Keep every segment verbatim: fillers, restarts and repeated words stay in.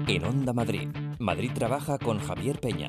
En Onda Madrid, Madrid Trabaja con Javier Peña.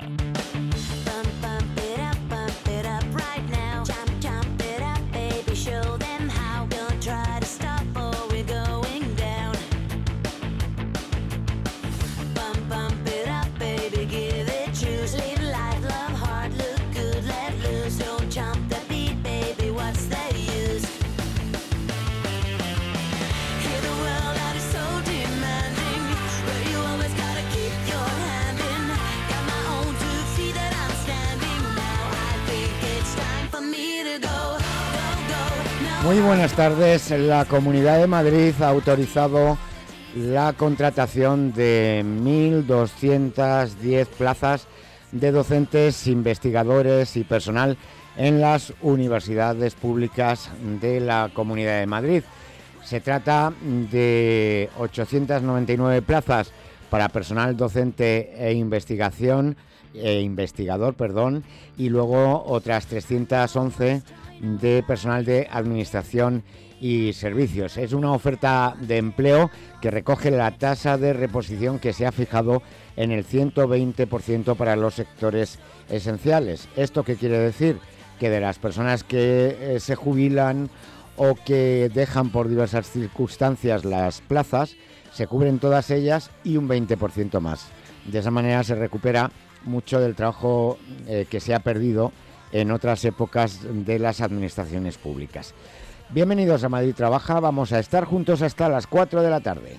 Muy buenas tardes. La Comunidad de Madrid ha autorizado la contratación de mil doscientas diez plazas de docentes, investigadores y personal en las universidades públicas de la Comunidad de Madrid. Se trata de ochocientas noventa y nueve plazas para personal docente e investigación e investigador, perdón, y luego otras trescientas once de personal de administración y servicios. Es una oferta de empleo que recoge la tasa de reposición que se ha fijado en el ciento veinte por ciento para los sectores esenciales. ¿Esto qué quiere decir? Que de las personas que eh, se jubilan o que dejan por diversas circunstancias las plazas, se cubren todas ellas y un veinte por ciento más. De esa manera se recupera mucho del trabajo eh, que se ha perdido en otras épocas de las administraciones públicas. Bienvenidos a Madrid Trabaja, vamos a estar juntos hasta las cuatro de la tarde.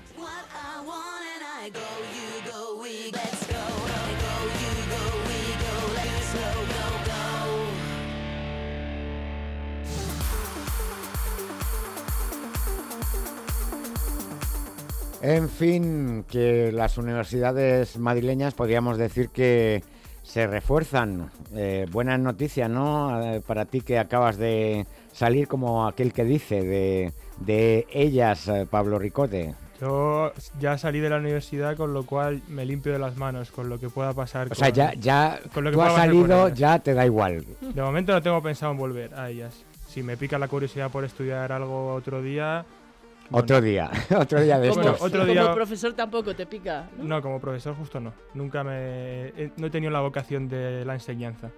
En fin, que las universidades madrileñas podríamos decir que se refuerzan. Eh, buenas noticias, ¿no? Eh, para ti que acabas de salir como aquel que dice de, de ellas, eh, Pablo Ricote. Yo ya salí de la universidad, con lo cual me limpio de las manos con lo que pueda pasar. O con, sea, ya, ya con lo que tú has salido, ya te da igual. De momento no tengo pensado en volver a ellas. Si me pica la curiosidad por estudiar algo otro día... Otro bueno. día, otro día de Bueno, estos. otro día... Como profesor tampoco te pica, ¿no? No, como profesor justo no. Nunca me... he- no he tenido la vocación de la enseñanza.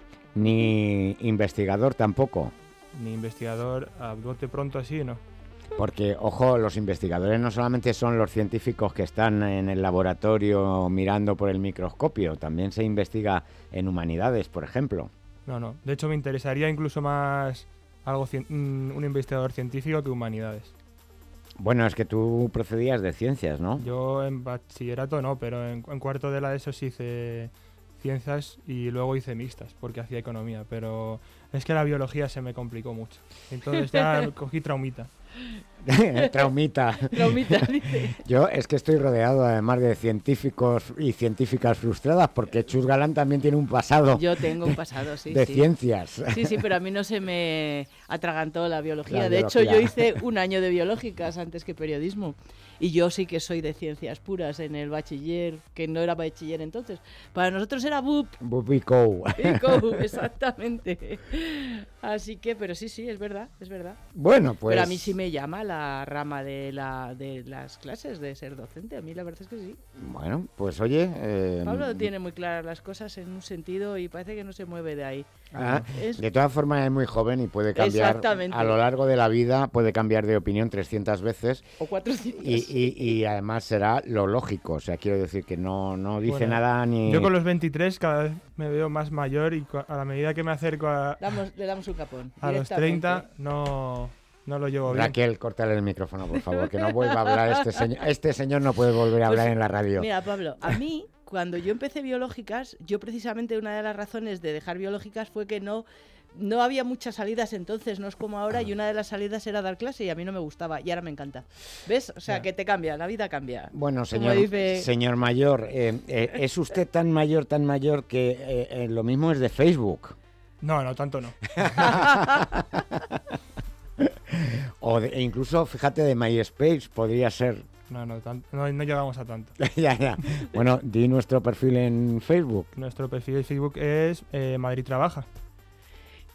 Ni investigador tampoco. Ni investigador, a bote pronto así, no. Porque, ojo, los investigadores no solamente son los científicos que están en el laboratorio mirando por el microscopio, también se investiga en humanidades, por ejemplo. No, no. De hecho, me interesaría incluso más algo cien- un un investigador científico que humanidades. Bueno, es que tú procedías de ciencias, ¿no? Yo en bachillerato no, pero en, en cuarto de la ESO sí hice ciencias y luego hice mixtas porque hacía economía, pero es que la biología se me complicó mucho. Entonces ya cogí traumita. Traumita. Traumita, dice. Yo es que estoy rodeado además de científicos y científicas frustradas porque Chus Galán también tiene un pasado Yo tengo un pasado, sí, de sí. ciencias. Sí, sí, pero a mí no se me atragantó la biología. La de hecho, biología. yo hice un año de biológicas antes que periodismo. Y yo sí que soy de ciencias puras en el bachiller, que no era bachiller entonces. Para nosotros era B U P. Bubico. Pico, exactamente. Así que, pero sí, sí, es verdad, es verdad. Bueno, pues... Pero a mí sí me llama la rama de, la, de las clases, de ser docente. A mí la verdad es que sí. Bueno, pues oye... Eh, Pablo tiene muy claras las cosas en un sentido y parece que no se mueve de ahí. ah, Es- de todas formas es muy joven y puede cambiar Exactamente. a lo largo de la vida, puede cambiar de opinión trescientas veces O cuatrocientos. y, y, y además será lo lógico. O sea, quiero decir que no, no dice Bueno, nada ni... Yo con los veintitrés cada vez me veo más mayor y cua- a la medida que me acerco a, Damos- le damos un capón. a los directamente. treinta no, no lo llevo bien. Raquel, córtale el micrófono, por favor, que no vuelva a hablar este señor. Este señor no puede volver a hablar Pues, en la radio. Mira, Pablo, a mí, cuando yo empecé biológicas, yo precisamente una de las razones de dejar biológicas fue que no, no había muchas salidas entonces, no es como ahora, y una de las salidas era dar clase y a mí no me gustaba y ahora me encanta. ¿Ves? O sea, Ya. que te cambia, la vida cambia. Bueno, Como señor, dice- señor mayor, eh, eh, ¿es usted tan mayor, tan mayor que eh, eh, lo mismo es de Facebook? No, no, tanto no. O de- e incluso, fíjate, de MySpace podría ser. No, no, tan- no, no llegamos a tanto. Ya, ya. Bueno, di nuestro perfil en Facebook. Nuestro perfil de Facebook es eh, Madrid Trabaja.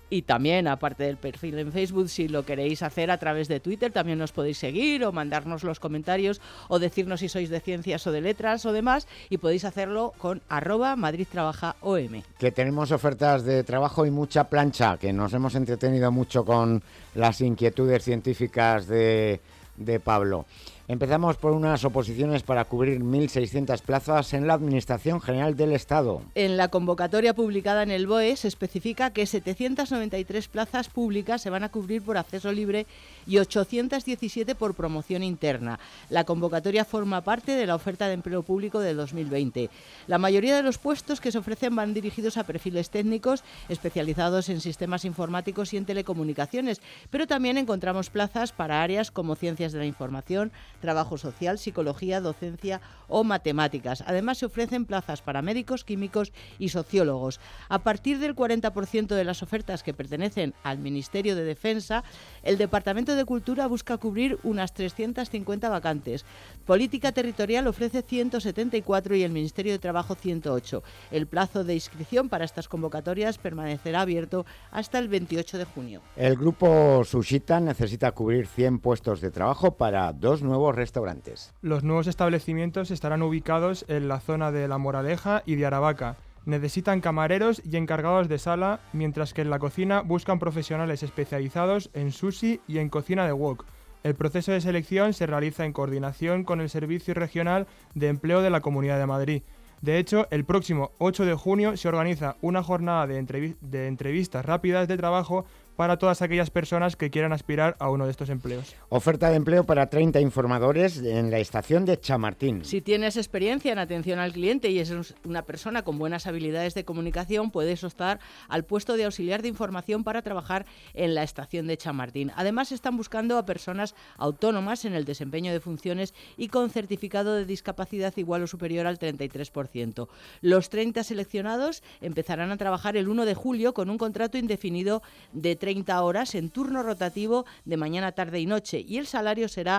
Y también, aparte del perfil en Facebook, si lo queréis hacer a través de Twitter, también nos podéis seguir o mandarnos los comentarios o decirnos si sois de ciencias o de letras o demás, y podéis hacerlo con arroba Madrid Trabaja O M. Que tenemos ofertas de trabajo y mucha plancha, que nos hemos entretenido mucho con las inquietudes científicas de, de Pablo. Empezamos por unas oposiciones para cubrir mil seiscientas plazas en la Administración General del Estado. En la convocatoria publicada en el B O E se especifica que setecientas noventa y tres plazas públicas se van a cubrir por acceso libre y ochocientas diecisiete por promoción interna. La convocatoria forma parte de la oferta de empleo público de dos mil veinte. La mayoría de los puestos que se ofrecen van dirigidos a perfiles técnicos especializados en sistemas informáticos y en telecomunicaciones, pero también encontramos plazas para áreas como ciencias de la información, trabajo social, psicología, docencia o matemáticas. Además, se ofrecen plazas para médicos, químicos y sociólogos. A partir del cuarenta por ciento de las ofertas que pertenecen al Ministerio de Defensa, el Departamento de Cultura busca cubrir unas trescientas cincuenta vacantes. Política Territorial ofrece ciento setenta y cuatro y el Ministerio de Trabajo ciento ocho. El plazo de inscripción para estas convocatorias permanecerá abierto hasta el veintiocho de junio. El grupo Sushita necesita cubrir cien puestos de trabajo para dos nuevos restaurantes. Los nuevos establecimientos estarán ubicados en la zona de La Moraleja y de Aravaca. Necesitan camareros y encargados de sala, mientras que en la cocina buscan profesionales especializados en sushi y en cocina de wok. El proceso de selección se realiza en coordinación con el Servicio Regional de Empleo de la Comunidad de Madrid. De hecho, el próximo ocho de junio se organiza una jornada de, entrev- de entrevistas rápidas de trabajo para todas aquellas personas que quieran aspirar a uno de estos empleos. Oferta de empleo para treinta informadores en la estación de Chamartín. Si tienes experiencia en atención al cliente y es una persona con buenas habilidades de comunicación, puedes optar al puesto de auxiliar de información para trabajar en la estación de Chamartín. Además, están buscando a personas autónomas en el desempeño de funciones y con certificado de discapacidad igual o superior al treinta y tres por ciento. Los treinta seleccionados empezarán a trabajar el uno de julio con un contrato indefinido de treinta horas en turno rotativo de mañana, tarde y noche, y el salario será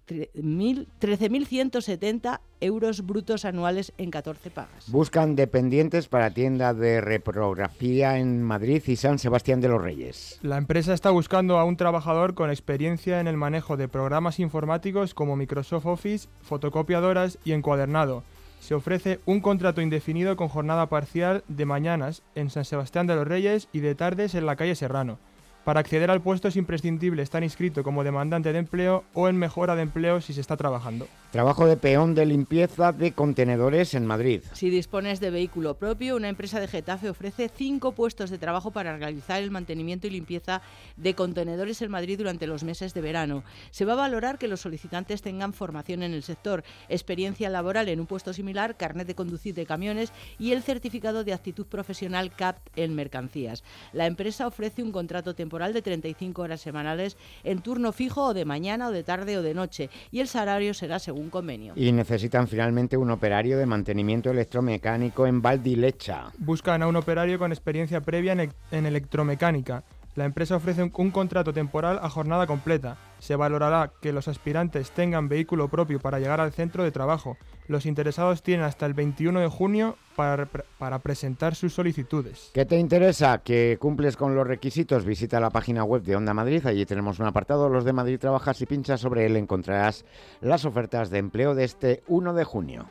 trece mil ciento setenta euros brutos anuales en catorce pagas. Buscan dependientes para tienda de reprografía en Madrid y San Sebastián de los Reyes. La empresa está buscando a un trabajador con experiencia en el manejo de programas informáticos como Microsoft Office, fotocopiadoras y encuadernado. Se ofrece un contrato indefinido con jornada parcial de mañanas en San Sebastián de los Reyes y de tardes en la calle Serrano. Para acceder al puesto es imprescindible estar inscrito como demandante de empleo o en mejora de empleo si se está trabajando. Trabajo de peón de limpieza de contenedores en Madrid. Si dispones de vehículo propio, una empresa de Getafe ofrece cinco puestos de trabajo para realizar el mantenimiento y limpieza de contenedores en Madrid durante los meses de verano. Se va a valorar que los solicitantes tengan formación en el sector, experiencia laboral en un puesto similar, carnet de conducir de camiones y el certificado de actitud profesional C A P en mercancías. La empresa ofrece un contrato temporal de treinta y cinco horas semanales en turno fijo o de mañana o de tarde o de noche, y el salario será según convenio. Y necesitan finalmente un operario de mantenimiento electromecánico en Valdilecha. Buscan a un operario con experiencia previa en, en electromecánica. La empresa ofrece un, un contrato temporal a jornada completa. Se valorará que los aspirantes tengan vehículo propio para llegar al centro de trabajo. Los interesados tienen hasta el veintiuno de junio para, para presentar sus solicitudes. ¿Qué te interesa? ¿Que cumples con los requisitos? Visita la página web de Onda Madrid. Allí tenemos un apartado, Los de Madrid Trabaja. Si pinchas sobre él encontrarás las ofertas de empleo de este uno de junio.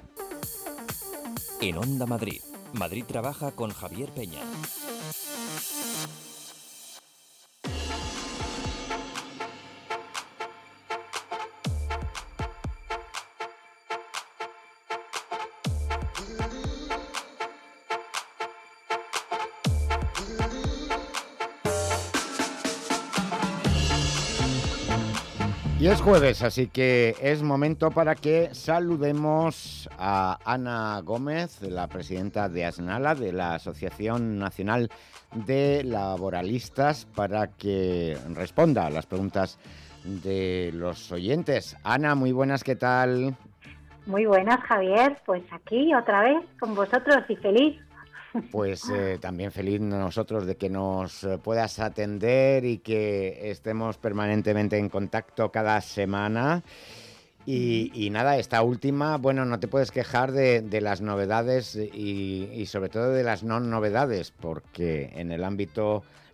En Onda Madrid, Madrid Trabaja con Javier Peña. Y es jueves, así que es momento para que saludemos a Ana Gómez, la presidenta de ASNALA, de la Asociación Nacional de Laboralistas, para que responda a las preguntas de los oyentes. Ana, muy buenas, ¿qué tal? Muy buenas, Javier. Pues aquí otra vez con vosotros y feliz. Pues eh, también feliz nosotros de que nos puedas atender y que estemos permanentemente en contacto cada semana. Y, y nada, esta última, bueno, no te puedes quejar de, de las novedades y, y sobre todo de las no novedades, porque en el ámbito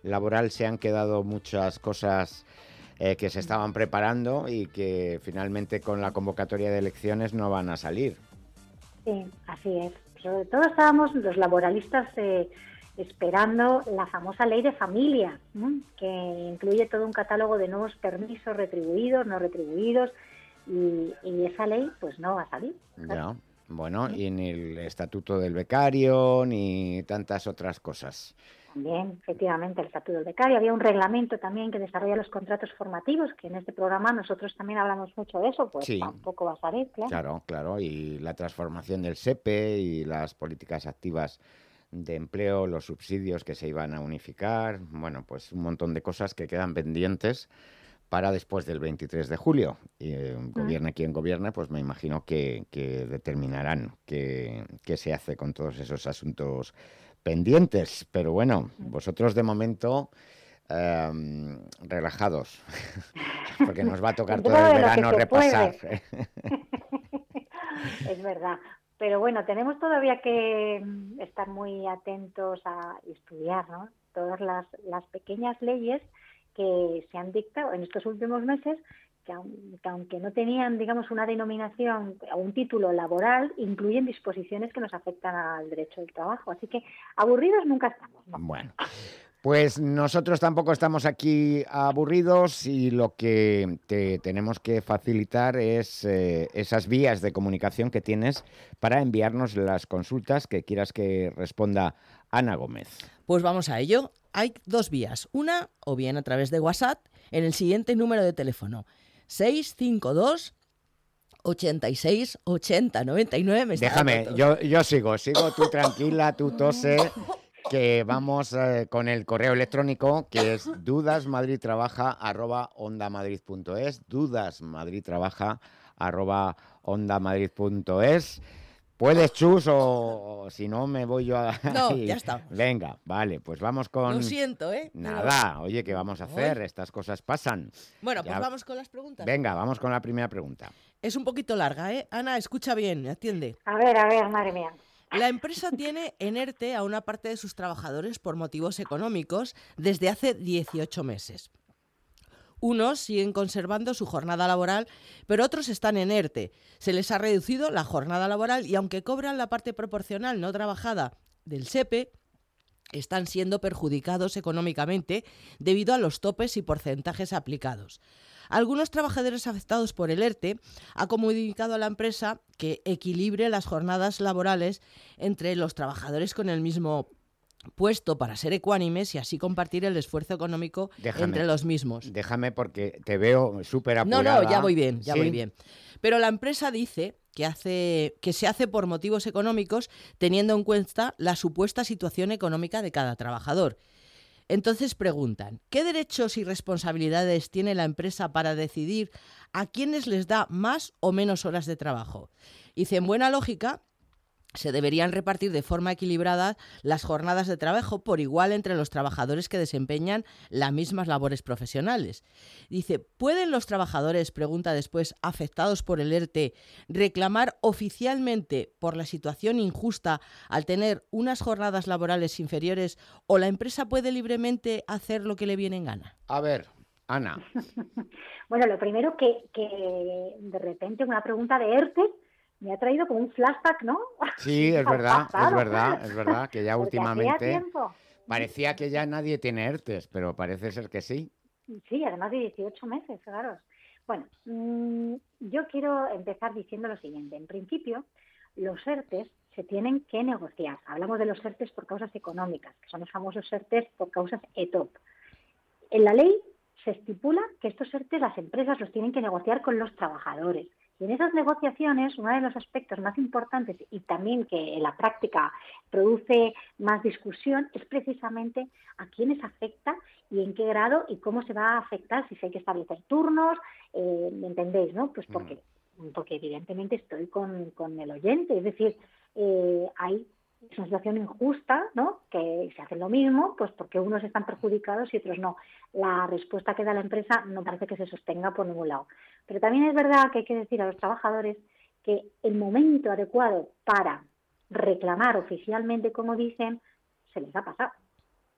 laboral se han quedado muchas cosas eh, que se estaban preparando y que finalmente con la convocatoria de elecciones no van a salir. Sí, así es. Sobre todo estábamos los laboralistas eh, esperando la famosa ley de familia, ¿no? Que incluye todo un catálogo de nuevos permisos retribuidos, no retribuidos, y, y esa ley pues no va a salir. Ya, bueno, y ni el estatuto del becario, ni tantas otras cosas. También, efectivamente, el estatuto del becario. Había un reglamento también que desarrolla los contratos formativos, que en este programa nosotros también hablamos mucho de eso, pues Sí. tampoco va a salir, claro. Claro, claro, y la transformación del S E P E y las políticas activas de empleo, los subsidios que se iban a unificar, bueno, pues un montón de cosas que quedan pendientes para después del veintitrés de julio. Y, eh, gobierne quien gobierne, pues me imagino que, que determinarán qué, qué se hace con todos esos asuntos pendientes. Pero bueno, vosotros de momento eh, relajados, porque nos va a tocar todo el verano repasar. Es verdad. Pero bueno, tenemos todavía que estar muy atentos a estudiar, ¿no? Todas las, las pequeñas leyes que se han dictado en estos últimos meses, que, que aunque no tenían, digamos, una denominación o un título laboral, incluyen disposiciones que nos afectan al derecho del trabajo. Así que aburridos nunca estamos, ¿no? Bueno, pues nosotros tampoco estamos aquí aburridos y lo que te tenemos que facilitar es eh, esas vías de comunicación que tienes para enviarnos las consultas que quieras que responda Ana Gómez. Pues vamos a ello. Hay dos vías. Una, o bien a través de WhatsApp, en el siguiente número de teléfono. seis cinco dos, ochenta y seis, ochenta, noventa y nueve. Me está Déjame, dando tos. yo, yo sigo, sigo, tú tranquila, tú tose, que vamos eh, con el correo electrónico, que es dudasmadridtrabaja arroba ondamadrid.es, dudasmadridtrabaja arroba ondamadrid.es. ¿Puedes, Chus, o, o si no me voy yo a...? No, ya está. Venga, vale, pues vamos con... Lo siento, ¿eh? Nada, Pero... oye, ¿qué vamos a hacer? Hoy... Estas cosas pasan. Bueno, Ya... pues vamos con las preguntas. Venga, vamos con la primera pregunta. Es un poquito larga, ¿eh? Ana, escucha bien, atiende. A ver, a ver, madre mía. La empresa tiene en ERTE a una parte de sus trabajadores por motivos económicos desde hace dieciocho meses. Unos siguen conservando su jornada laboral, pero otros están en ERTE. Se les ha reducido la jornada laboral y aunque cobran la parte proporcional no trabajada del S E P E, están siendo perjudicados económicamente debido a los topes y porcentajes aplicados. Algunos trabajadores afectados por el ERTE han comunicado a la empresa que equilibre las jornadas laborales entre los trabajadores con el mismo puesto para ser ecuánimes y así compartir el esfuerzo económico déjame, entre los mismos. Déjame porque te veo súper apurada. No, no, ya voy bien, ya ¿Sí? voy bien. Pero la empresa dice que, hace, que se hace por motivos económicos teniendo en cuenta la supuesta situación económica de cada trabajador. Entonces preguntan, ¿qué derechos y responsabilidades tiene la empresa para decidir a quiénes les da más o menos horas de trabajo? Dice, en buena lógica, se deberían repartir de forma equilibrada las jornadas de trabajo por igual entre los trabajadores que desempeñan las mismas labores profesionales. Dice, ¿pueden los trabajadores, pregunta después, afectados por el ERTE, reclamar oficialmente por la situación injusta al tener unas jornadas laborales inferiores o la empresa puede libremente hacer lo que le viene en gana? A ver, Ana. Bueno, lo primero que, que de repente una pregunta de ERTE me ha traído como un flashback, ¿no? Sí, es verdad, pasado. es verdad, es verdad, que ya Porque últimamente hacía tiempo. parecía que ya nadie tiene ERTES, pero parece ser que sí. Sí, además de dieciocho meses, claro. Bueno, mmm, yo quiero empezar diciendo lo siguiente. En principio, los ERTES se tienen que negociar. Hablamos de los ERTES por causas económicas, que son los famosos ERTES por causas E T O P. En la ley se estipula que estos ERTES las empresas los tienen que negociar con los trabajadores. Y en esas negociaciones, uno de los aspectos más importantes y también que en la práctica produce más discusión es precisamente a quiénes afecta y en qué grado y cómo se va a afectar, si se hay que establecer turnos, eh, ¿me entendéis, no? Pues porque, porque evidentemente estoy con, con el oyente, es decir, eh, hay es una situación injusta, ¿no? Que se hace lo mismo, pues porque unos están perjudicados y otros no. La respuesta que da la empresa no parece que se sostenga por ningún lado. Pero también es verdad que hay que decir a los trabajadores que el momento adecuado para reclamar oficialmente, como dicen, se les ha pasado.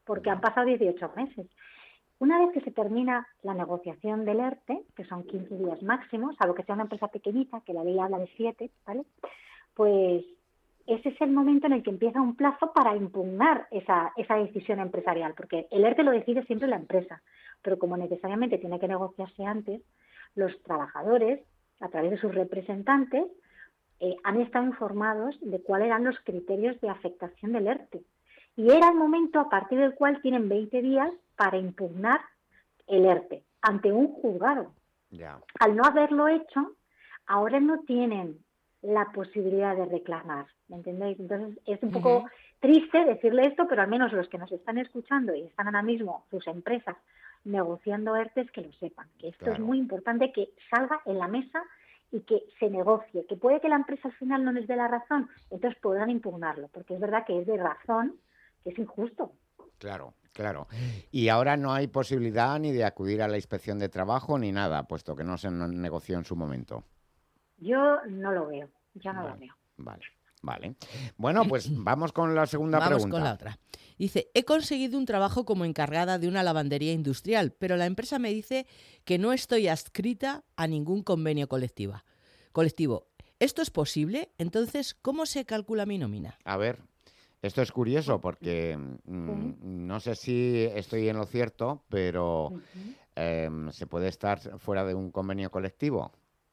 porque han pasado dieciocho meses. Una vez que se termina la negociación del ERTE, que son quince días máximos, salvo que sea una empresa pequeñita, que la ley habla de siete, ¿vale? Pues ese es el momento en el que empieza un plazo para impugnar esa, esa decisión empresarial, porque el ERTE lo decide siempre la empresa, pero como necesariamente tiene que negociarse antes, los trabajadores, a través de sus representantes, eh, han estado informados de cuáles eran los criterios de afectación del ERTE. Y era el momento a partir del cual tienen veinte días para impugnar el ERTE ante un juzgado. Ya. Al no haberlo hecho, ahora no tienen la posibilidad de reclamar, ¿me entendéis? Entonces es un poco uh-huh. triste decirle esto, pero al menos los que nos están escuchando y están ahora mismo, sus empresas, negociando ERTEs, que lo sepan, que esto claro. es muy importante, que salga en la mesa y que se negocie, que puede que la empresa al final no les dé la razón, entonces podrán impugnarlo, porque es verdad que es de razón, que es injusto. Claro, claro. Y ahora no hay posibilidad ni de acudir a la inspección de trabajo ni nada, puesto que no se negoció en su momento. Yo no lo veo, yo no vale, lo veo. Vale, vale. Bueno, pues vamos con la segunda vamos pregunta. Vamos con la otra. Dice, he conseguido un trabajo como encargada de una lavandería industrial, pero la empresa me dice que no estoy adscrita a ningún convenio colectiva, colectivo. ¿Esto es posible? Entonces, ¿cómo se calcula mi nómina? A ver, esto es curioso porque mmm, no sé si estoy en lo cierto, pero eh, ¿se puede estar fuera de un convenio colectivo?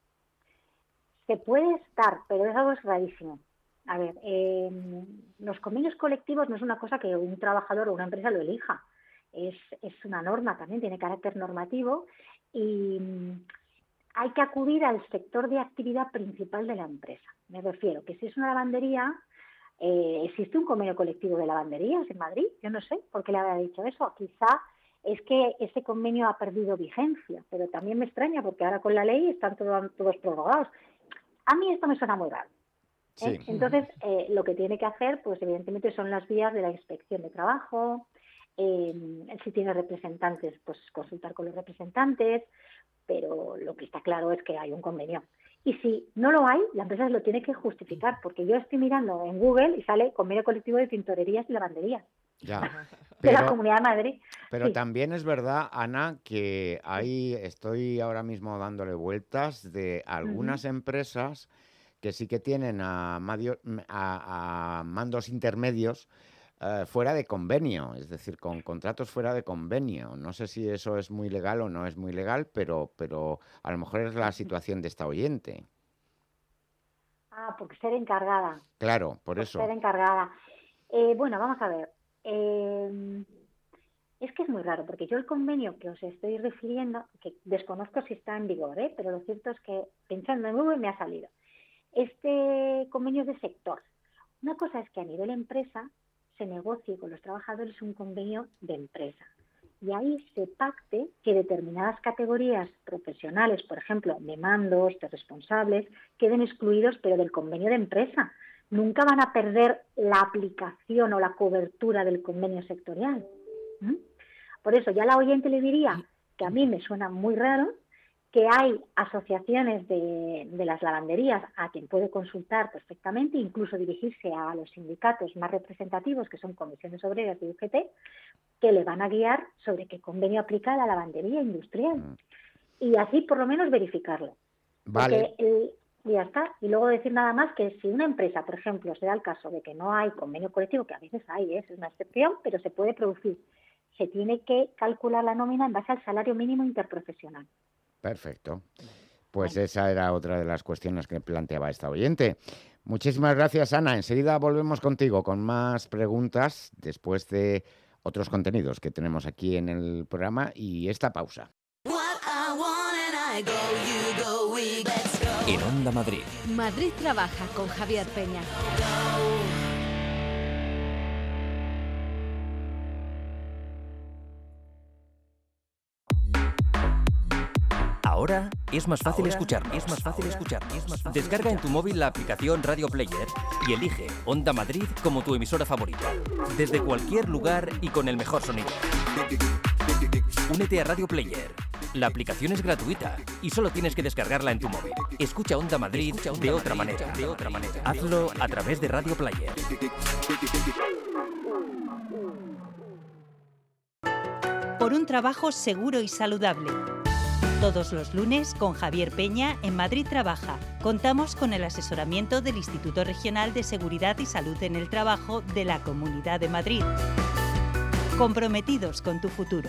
Se puede estar, pero es algo rarísimo. A ver, eh, los convenios colectivos no es una cosa que un trabajador o una empresa lo elija. Es, es una norma también, tiene carácter normativo y hay que acudir al sector de actividad principal de la empresa. Me refiero que si es una lavandería, eh, existe un convenio colectivo de lavanderías en Madrid. Yo no sé por qué le habrá dicho eso. Quizá es que ese convenio ha perdido vigencia, pero también me extraña porque ahora con la ley están todo, todos prorrogados. A mí esto me suena muy raro. ¿eh? Sí. Entonces, eh, lo que tiene que hacer, pues evidentemente son las vías de la inspección de trabajo, eh, si tiene representantes, pues consultar con los representantes, pero lo que está claro es que hay un convenio. Y si no lo hay, la empresa lo tiene que justificar, porque yo estoy mirando en Google y sale convenio colectivo de tintorerías y lavanderías. Ya. de Pero, la Comunidad de Madrid. Pero sí. también es verdad, Ana, que ahí estoy ahora mismo dándole vueltas de algunas uh-huh. empresas que sí que tienen a, madio, a, a mandos intermedios eh, fuera de convenio, es decir, con contratos fuera de convenio. No sé si eso es muy legal o no es muy legal, pero, pero a lo mejor es la situación de esta oyente. Ah, porque ser encargada. Claro, por, por eso. Ser encargada. Eh, bueno, vamos a ver. Eh, es que es muy raro, porque yo el convenio que os estoy refiriendo, que desconozco si está en vigor, ¿eh? pero lo cierto es que pensando en Google me ha salido. Este convenio es de sector. Una cosa es que a nivel empresa se negocie con los trabajadores un convenio de empresa. Y ahí se pacte que determinadas categorías profesionales, por ejemplo, de mandos, de responsables, queden excluidos, pero del convenio de empresa. Nunca van a perder la aplicación o la cobertura del convenio sectorial. ¿Mm? Por eso ya la oyente le diría que a mí me suena muy raro que hay asociaciones de, de las lavanderías a quien puede consultar perfectamente, incluso dirigirse a los sindicatos más representativos, que son comisiones obreras y U G T, que le van a guiar sobre qué convenio aplica a la lavandería industrial. Mm. Y así por lo menos verificarlo. Vale. Porque el, y ya está. Y luego decir nada más que si una empresa, por ejemplo, se da el caso de que no hay convenio colectivo, que a veces hay, ¿eh? es una excepción, pero se puede producir, se tiene que calcular la nómina en base al salario mínimo interprofesional. Perfecto. Pues esa era otra de las cuestiones que planteaba esta oyente. Muchísimas gracias, Ana. Enseguida volvemos contigo con más preguntas después de otros contenidos que tenemos aquí en el programa y esta pausa. En Onda Madrid. Madrid trabaja con Javier Peña. Ahora es más fácil escuchar, es más fácil escuchar. Descarga en tu móvil la aplicación Radio Player y elige Onda Madrid como tu emisora favorita. Desde cualquier lugar y con el mejor sonido. Únete a Radio Player. La aplicación es gratuita y solo tienes que descargarla en tu móvil. Escucha Onda Madrid de otra manera, de otra manera. Hazlo a través de Radio Player. por un trabajo seguro y saludable. Todos los lunes con Javier Peña en Madrid Trabaja. Contamos con el asesoramiento del Instituto Regional de Seguridad y Salud en el Trabajo de la Comunidad de Madrid. Comprometidos con tu futuro.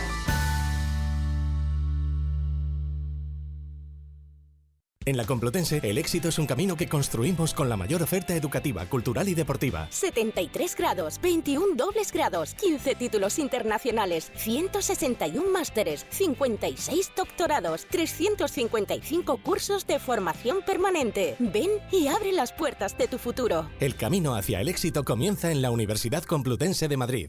En la Complutense, el éxito es un camino que construimos con la mayor oferta educativa, cultural y deportiva. setenta y tres grados, veintiún dobles grados, quince títulos internacionales, ciento sesenta y uno másteres, cincuenta y seis doctorados, trescientos cincuenta y cinco cursos de formación permanente. Ven y abre las puertas de tu futuro. El camino hacia el éxito comienza en la Universidad Complutense de Madrid.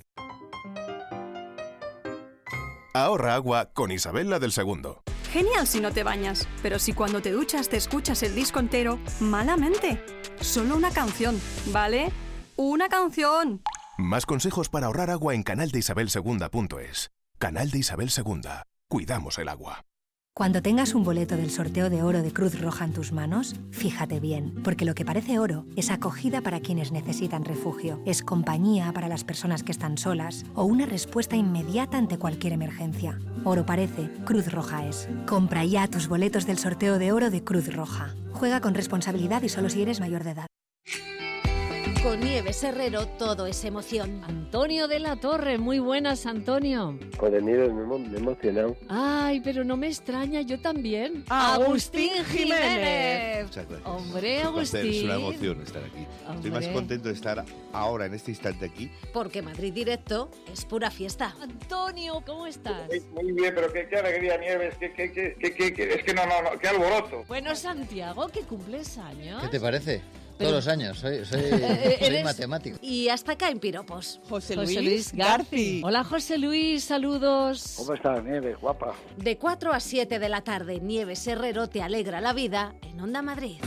Ahorra agua con Isabel la del Segundo. Genial si no te bañas, pero si cuando te duchas te escuchas el disco entero, malamente. Solo una canción, ¿vale? ¡Una canción! Más consejos para ahorrar agua en canal de isabel segunda punto es. Canal de Isabel Segunda. Cuidamos el agua. Cuando tengas un boleto del sorteo de oro de Cruz Roja en tus manos, fíjate bien, porque lo que parece oro es acogida para quienes necesitan refugio, es compañía para las personas que están solas o una respuesta inmediata ante cualquier emergencia. Oro parece, Cruz Roja es. Compra ya tus boletos del sorteo de oro de Cruz Roja. Juega con responsabilidad y solo si eres mayor de edad. Con Nieves Herrero todo es emoción. Antonio de la Torre, muy buenas, Antonio. Joder, Nieves, me, me he emocionado. Ay, pero no me extraña, yo también. Agustín Jiménez. Muchas gracias. Hombre, Agustín. Es una emoción estar aquí. Hombre. Estoy más contento de estar ahora, en este instante aquí. Porque Madrid Directo es pura fiesta. Antonio, ¿cómo estás? Muy bien, pero qué, qué alegría, Nieves. Qué, qué, qué, qué, qué, es que no, no, no, qué alboroto. Bueno, Santiago, que cumples años. ¿Qué te parece? Pero, todos los años, soy, soy, soy matemático. Y hasta acá en piropos. José Luis, José Luis Garci. Hola, José Luis, saludos. ¿Cómo estás, Nieves, guapa? De cuatro a siete de la tarde, Nieves Herrero te alegra la vida en Onda Madrid.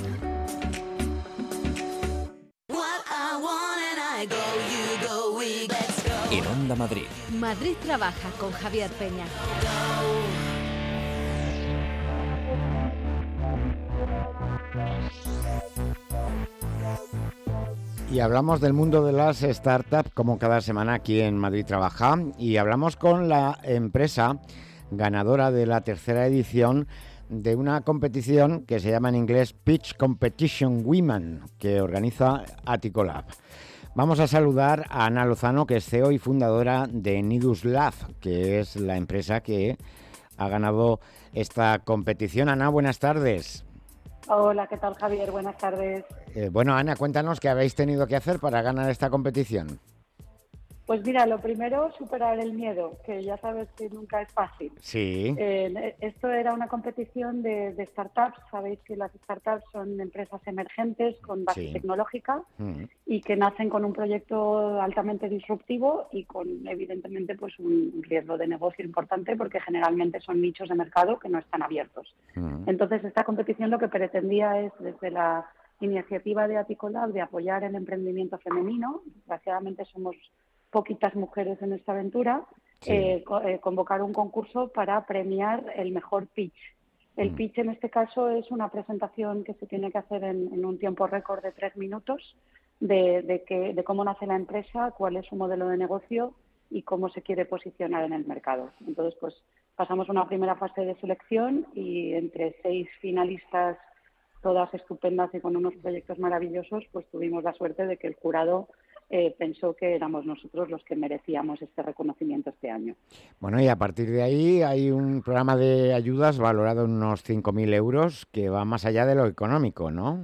En Onda Madrid. Madrid Trabaja con Javier Peña. Y hablamos del mundo de las startups como cada semana aquí en Madrid Trabaja, y hablamos con la empresa ganadora de la tercera edición de una competición que se llama en inglés Pitch Competition Women, que organiza Aticolab. Vamos a saludar a Ana Lozano, que es C E O y fundadora de Nidus Lab, que es la empresa que ha ganado esta competición. Ana, buenas tardes. Hola, ¿qué tal, Javier? Buenas tardes. Eh, bueno, Ana, cuéntanos qué habéis tenido que hacer para ganar esta competición. Pues mira, lo primero, superar el miedo, que ya sabes que nunca es fácil. Sí. Eh, esto era una competición de, de startups. Sabéis que las startups son empresas emergentes con base Sí. tecnológica Mm. y que nacen con un proyecto altamente disruptivo y con, evidentemente, pues un riesgo de negocio importante, porque generalmente son nichos de mercado que no están abiertos. Mm. Entonces, esta competición lo que pretendía es, desde la iniciativa de Aticolab, de apoyar el emprendimiento femenino. Desgraciadamente somos poquitas mujeres en esta aventura, Sí. eh, co- eh, convocar un concurso para premiar el mejor pitch. El Mm. pitch en este caso es una presentación que se tiene que hacer en, en un tiempo récord de tres minutos de, de, que, de cómo nace la empresa, cuál es su modelo de negocio y cómo se quiere posicionar en el mercado. Entonces, pues pasamos una primera fase de selección y entre seis finalistas, todas estupendas y con unos proyectos maravillosos, pues tuvimos la suerte de que el jurado eh, pensó que éramos nosotros los que merecíamos este reconocimiento este año. Bueno, y a partir de ahí hay un programa de ayudas valorado en unos cinco mil euros que va más allá de lo económico, ¿no?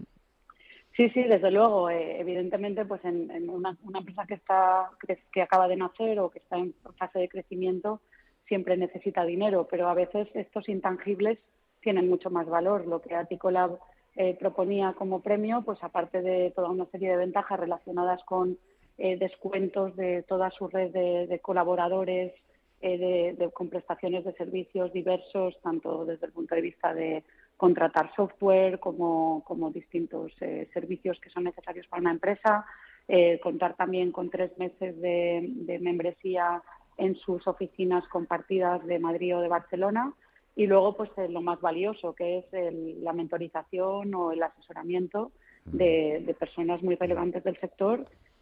Sí, sí, desde luego. Eh, evidentemente, pues en, en una, una empresa que está que, que acaba de nacer o que está en fase de crecimiento siempre necesita dinero, pero a veces estos intangibles tienen mucho más valor. Lo que Aticolab eh, proponía como premio, pues aparte de toda una serie de ventajas relacionadas con eh, descuentos de toda su red de, de colaboradores, eh, de, de, con prestaciones de servicios diversos, tanto desde el punto de vista de contratar software como, como distintos eh, servicios que son necesarios para una empresa, eh, contar también con tres meses de, de membresía en sus oficinas compartidas de Madrid o de Barcelona, y luego pues eh, lo más valioso, que es el, la mentorización o el asesoramiento de, de personas muy relevantes del sector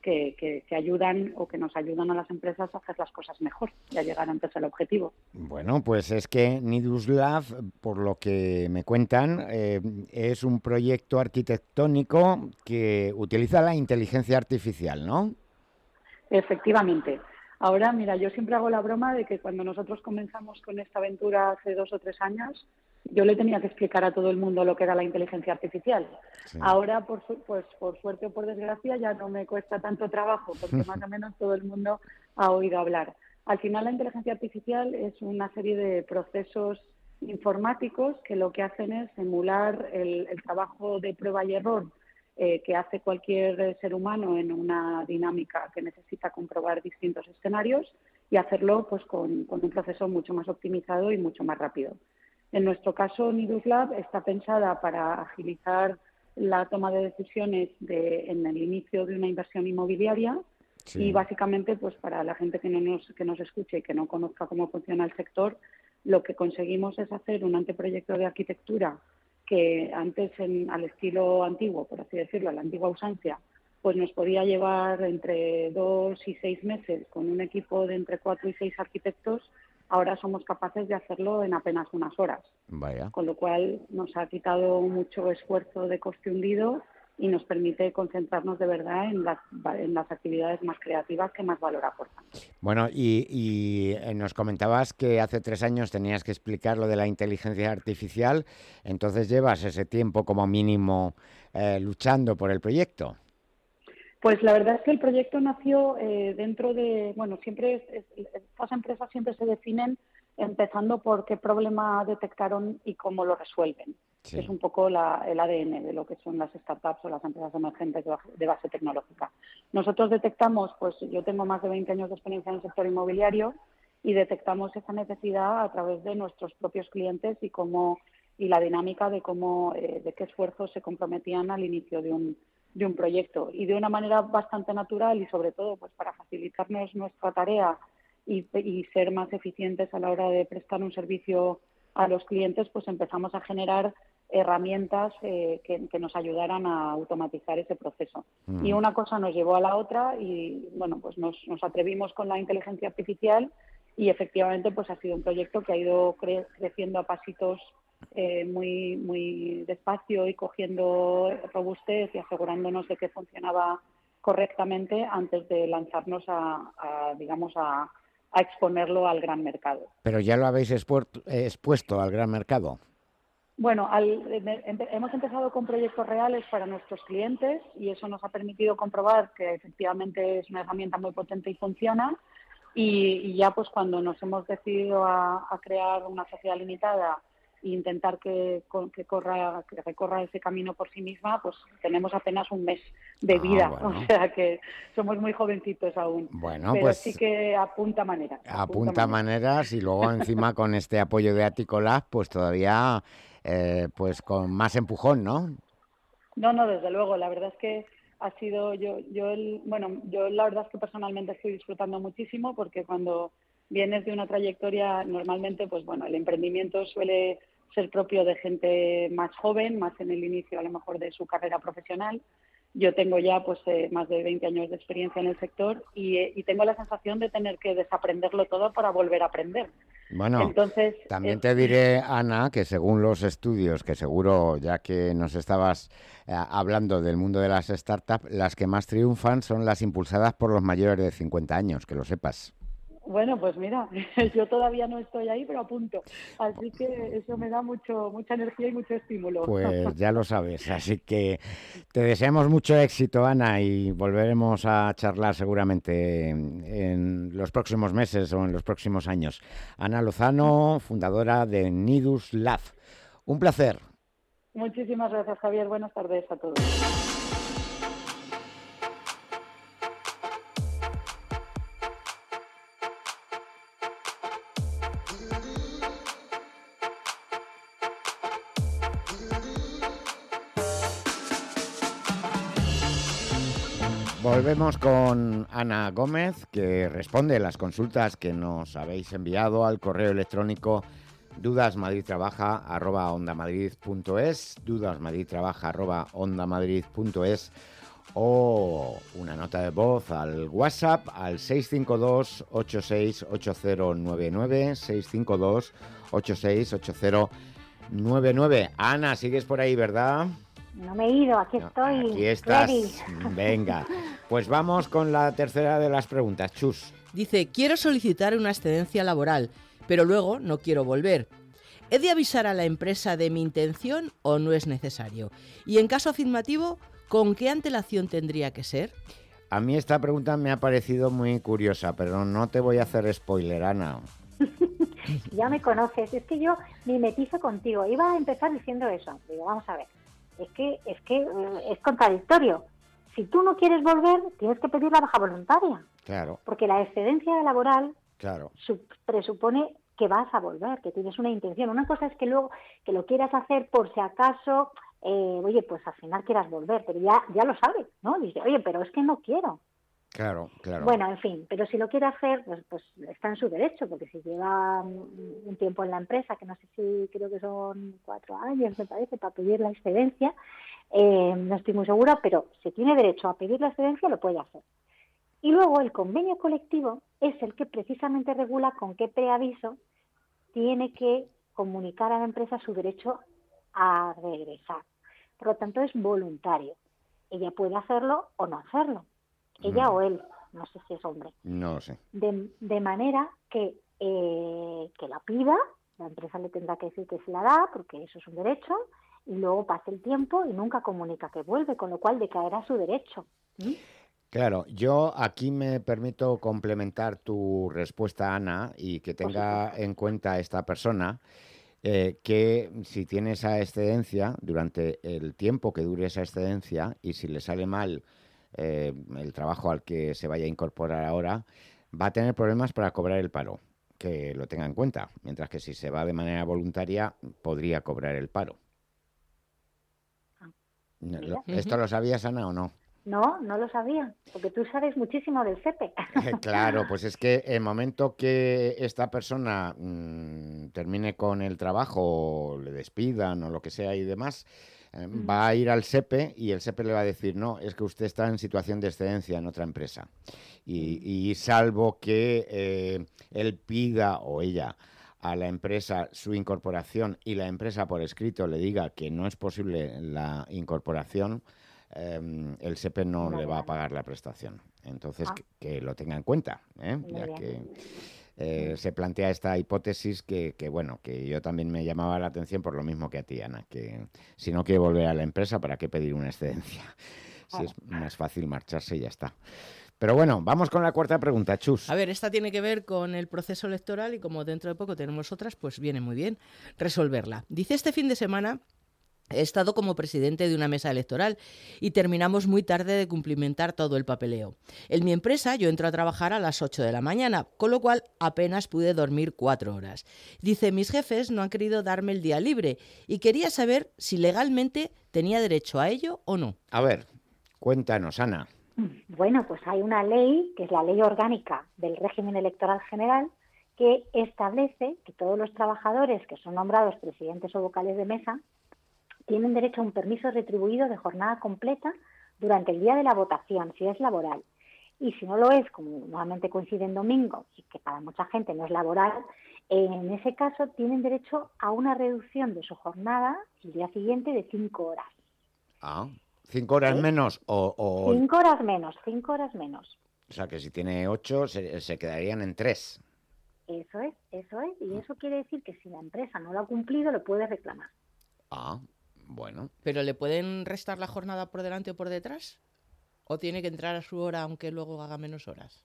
que, que, que ayudan o que nos ayudan a las empresas a hacer las cosas mejor y a llegar antes al objetivo. Bueno, pues es que Nidus Lab, por lo que me cuentan, eh, es un proyecto arquitectónico que utiliza la inteligencia artificial, ¿no? Efectivamente. Ahora, mira, yo siempre hago la broma de que cuando nosotros comenzamos con esta aventura hace dos o tres años, yo le tenía que explicar a todo el mundo lo que era la inteligencia artificial. Sí. Ahora, por, su, pues, por suerte o por desgracia, ya no me cuesta tanto trabajo, porque más o menos todo el mundo ha oído hablar. Al final, la inteligencia artificial es una serie de procesos informáticos que lo que hacen es emular el, el trabajo de prueba y error eh, que hace cualquier ser humano en una dinámica que necesita comprobar distintos escenarios y hacerlo pues con, con un proceso mucho más optimizado y mucho más rápido. En nuestro caso, Nidus Lab está pensada para agilizar la toma de decisiones de, en el inicio de una inversión inmobiliaria sí. y básicamente pues para la gente que no nos, que nos escuche y que no conozca cómo funciona el sector, lo que conseguimos es hacer un anteproyecto de arquitectura que antes, en, al estilo antiguo, por así decirlo, a la antigua usancia, pues nos podía llevar entre dos y seis meses con un equipo de entre cuatro y seis arquitectos. Ahora somos capaces de hacerlo en apenas unas horas. Vaya. Con lo cual nos ha quitado mucho esfuerzo de coste hundido y nos permite concentrarnos de verdad en las, en las actividades más creativas que más valor aportan. Bueno, y, y nos comentabas que hace tres años tenías que explicar lo de la inteligencia artificial, entonces llevas ese tiempo como mínimo eh, luchando por el proyecto. Pues la verdad es que el proyecto nació eh, dentro de, bueno, siempre es, es, estas empresas siempre se definen empezando por qué problema detectaron y cómo lo resuelven. Sí. Es un poco la, el A D N de lo que son las startups o las empresas emergentes de base, de base tecnológica. Nosotros detectamos, pues yo tengo más de veinte años de experiencia en el sector inmobiliario y detectamos esa necesidad a través de nuestros propios clientes y cómo y la dinámica de cómo eh, de qué esfuerzos se comprometían al inicio de un de un proyecto y de una manera bastante natural y sobre todo pues para facilitarnos nuestra tarea y, y ser más eficientes a la hora de prestar un servicio a los clientes, pues empezamos a generar herramientas eh, que, que nos ayudaran a automatizar ese proceso. Mm. Y una cosa nos llevó a la otra y bueno, pues nos, nos atrevimos con la inteligencia artificial y efectivamente pues ha sido un proyecto que ha ido cre- creciendo a pasitos Eh, muy muy despacio y cogiendo robustez y asegurándonos de que funcionaba correctamente antes de lanzarnos a, a digamos a, a exponerlo al gran mercado. Pero ya lo habéis expuesto, expuesto al gran mercado. Bueno, al, empe, hemos empezado con proyectos reales para nuestros clientes y eso nos ha permitido comprobar que efectivamente es una herramienta muy potente y funciona. Y, y ya pues cuando nos hemos decidido a, a crear una sociedad limitada e intentar que, que corra que recorra ese camino por sí misma, pues tenemos apenas un mes de vida, ah, bueno. O sea que somos muy jovencitos aún. Bueno, pero pues sí que apunta maneras. Apunta, apunta maneras y luego encima con este apoyo de Aticolab, pues todavía eh, pues con más empujón, ¿no? No, no, desde luego. La verdad es que ha sido yo, yo el, bueno, yo la verdad es que personalmente estoy disfrutando muchísimo porque cuando vienes de una trayectoria normalmente, pues bueno, el emprendimiento suele ser propio de gente más joven, más en el inicio a lo mejor de su carrera profesional. Yo tengo ya pues eh, más de veinte años de experiencia en el sector y, eh, y tengo la sensación de tener que desaprenderlo todo para volver a aprender. Bueno, Entonces, también es... te diré, Ana, que según los estudios, que seguro, ya que nos estabas eh, hablando del mundo de las startups, las que más triunfan son las impulsadas por los mayores de cincuenta años, que lo sepas. Bueno, pues mira, yo todavía no estoy ahí, pero apunto. Así que eso me da mucho mucha energía y mucho estímulo. Pues ya lo sabes. Así que te deseamos mucho éxito, Ana, y volveremos a charlar seguramente en los próximos meses o en los próximos años. Ana Lozano, fundadora de Nidus Lab. Un placer. Muchísimas gracias, Javier. Buenas tardes a todos. Volvemos con Ana Gómez, que responde las consultas que nos habéis enviado al correo electrónico dudasmadridtrabaja arroba ondamadrid.es, dudasmadridtrabaja arroba ondamadrid.es o una nota de voz al WhatsApp al seis cinco dos, ocho seis ocho cero nueve nueve, seis cinco dos, ocho seis ocho cero nueve nueve. Ana, sigues por ahí, ¿verdad? No me he ido, aquí estoy. Aquí estás. Ready. Venga, pues vamos con la tercera de las preguntas. Chus. Dice, quiero solicitar una excedencia laboral, pero luego no quiero volver. ¿He de avisar a la empresa de mi intención o no es necesario? Y en caso afirmativo, ¿con qué antelación tendría que ser? A mí esta pregunta me ha parecido muy curiosa, pero no te voy a hacer spoiler, Ana. Ya me conoces, es que yo mimetizo contigo. Iba a empezar diciendo eso. Digo, vamos a ver, es que es que eh, es contradictorio. Si tú no quieres volver, tienes que pedir la baja voluntaria. Claro. Porque la excedencia laboral claro. su- presupone que vas a volver, que tienes una intención. Una cosa es que luego que lo quieras hacer por si acaso, eh, oye, pues al final quieras volver, pero ya ya lo sabes, ¿no? Dice, oye, pero es que no quiero. Claro, claro. Bueno, en fin, pero si lo quiere hacer, pues, pues está en su derecho, porque si lleva un un tiempo en la empresa, que no sé si creo que son cuatro años, me parece, para pedir la excedencia, eh, no estoy muy segura, pero si tiene derecho a pedir la excedencia, lo puede hacer. Y luego el convenio colectivo es el que precisamente regula con qué preaviso tiene que comunicar a la empresa su derecho a regresar. Por lo tanto, es voluntario. Ella puede hacerlo o no hacerlo. Ella Mm. o él, no sé si es hombre. No lo sé. De, de manera que, eh, que la pida, la empresa le tendrá que decir que se la da, porque eso es un derecho, y luego pasa el tiempo y nunca comunica que vuelve, con lo cual decaerá su derecho. ¿Mm? Claro, yo aquí me permito complementar tu respuesta, Ana, y que tenga en cuenta esta persona eh, que si tiene esa excedencia, durante el tiempo que dure esa excedencia, y si le sale mal eh, el trabajo al que se vaya a incorporar ahora, va a tener problemas para cobrar el paro, que lo tenga en cuenta, mientras que si se va de manera voluntaria, podría cobrar el paro. mira. ¿Esto lo sabías, Ana, o no? No, no lo sabía, porque tú sabes muchísimo del C E P E. Claro, pues es que el momento que esta persona mmm, termine con el trabajo, o le despidan o lo que sea y demás, eh, mm. va a ir al S E P E y el S E P E le va a decir, no, es que usted está en situación de excedencia en otra empresa. Y, y salvo que eh, él pida o ella a la empresa su incorporación y la empresa por escrito le diga que no es posible la incorporación, Eh, el S E P E no Muy le va a bien. pagar la prestación. Entonces, Ah. que, que lo tenga en cuenta, ¿eh? Muy Ya bien. que eh, se plantea esta hipótesis que, que, bueno, que yo también me llamaba la atención por lo mismo que a ti, Ana, que si no quiere volver a la empresa, ¿para qué pedir una excedencia? Si es más fácil marcharse y ya está. Pero bueno, vamos con la cuarta pregunta, Chus. A ver, esta tiene que ver con el proceso electoral y como dentro de poco tenemos otras, pues viene muy bien resolverla. Dice, este fin de semana he estado como presidente de una mesa electoral y terminamos muy tarde de cumplimentar todo el papeleo. En mi empresa yo entro a trabajar a las ocho de la mañana, con lo cual apenas pude dormir cuatro horas. Dice, mis jefes no han querido darme el día libre y quería saber si legalmente tenía derecho a ello o no. A ver, cuéntanos, Ana. Bueno, pues hay una ley, que es la Ley Orgánica del Régimen Electoral General, que establece que todos los trabajadores que son nombrados presidentes o vocales de mesa tienen derecho a un permiso retribuido de jornada completa durante el día de la votación, si es laboral. Y si no lo es, como normalmente coincide en domingo, y que para mucha gente no es laboral, en ese caso tienen derecho a una reducción de su jornada el día siguiente de cinco horas. Ah, ¿cinco horas ¿Sí? menos o, o...? Cinco horas menos, cinco horas menos. O sea, que si tiene ocho, se, se quedarían en tres. Eso es, eso es. Y eso quiere decir que si la empresa no lo ha cumplido, lo puede reclamar. Ah, bueno. ¿Pero le pueden restar la jornada por delante o por detrás? ¿O tiene que entrar a su hora aunque luego haga menos horas?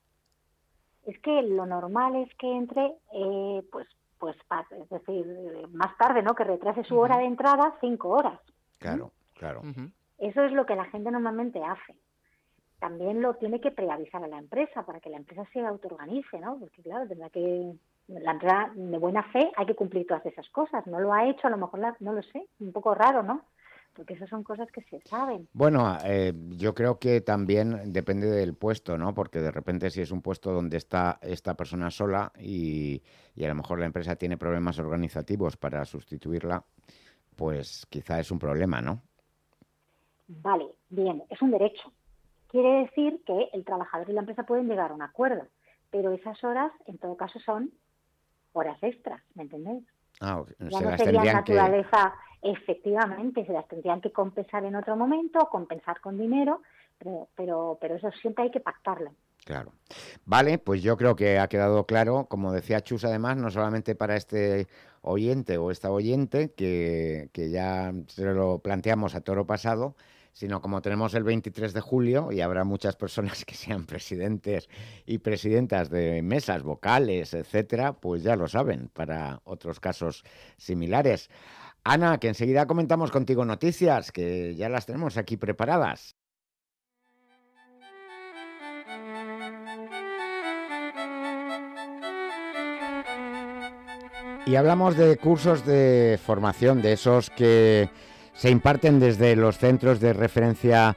Es que lo normal es que entre, eh, pues, pues, es decir, más tarde, ¿no? Que retrase su hora de entrada cinco horas. Claro, claro. Uh-huh. Eso es lo que la gente normalmente hace. También lo tiene que preavisar a la empresa para que la empresa se autoorganice, ¿no? Porque claro, tendrá que la empresa de buena fe hay que cumplir todas esas cosas. No lo ha hecho, a lo mejor la, no lo sé, un poco raro, ¿no? porque esas son cosas que se saben. Bueno, eh, yo creo que también depende del puesto, ¿no? Porque de repente si es un puesto donde está esta persona sola y, y a lo mejor la empresa tiene problemas organizativos para sustituirla, pues quizá es un problema, ¿no? Vale, bien, es un derecho. Quiere decir que el trabajador y la empresa pueden llegar a un acuerdo, pero esas horas, en todo caso, son horas extras, ¿me entendéis? Ah, Ya se no las sería tendrían que... naturaleza, efectivamente, se las tendrían que compensar en otro momento, compensar con dinero, pero, pero, pero eso siempre hay que pactarlo. Claro. Vale, pues yo creo que ha quedado claro, como decía Chus, además, no solamente para este oyente o esta oyente, que, que ya se lo planteamos a toro pasado, sino como tenemos el veintitrés de julio y habrá muchas personas que sean presidentes y presidentas de mesas vocales, etcétera, pues ya lo saben, para otros casos similares. Ana, que enseguida comentamos contigo noticias, que ya las tenemos aquí preparadas. Y hablamos de cursos de formación, de esos que se imparten desde los centros de referencia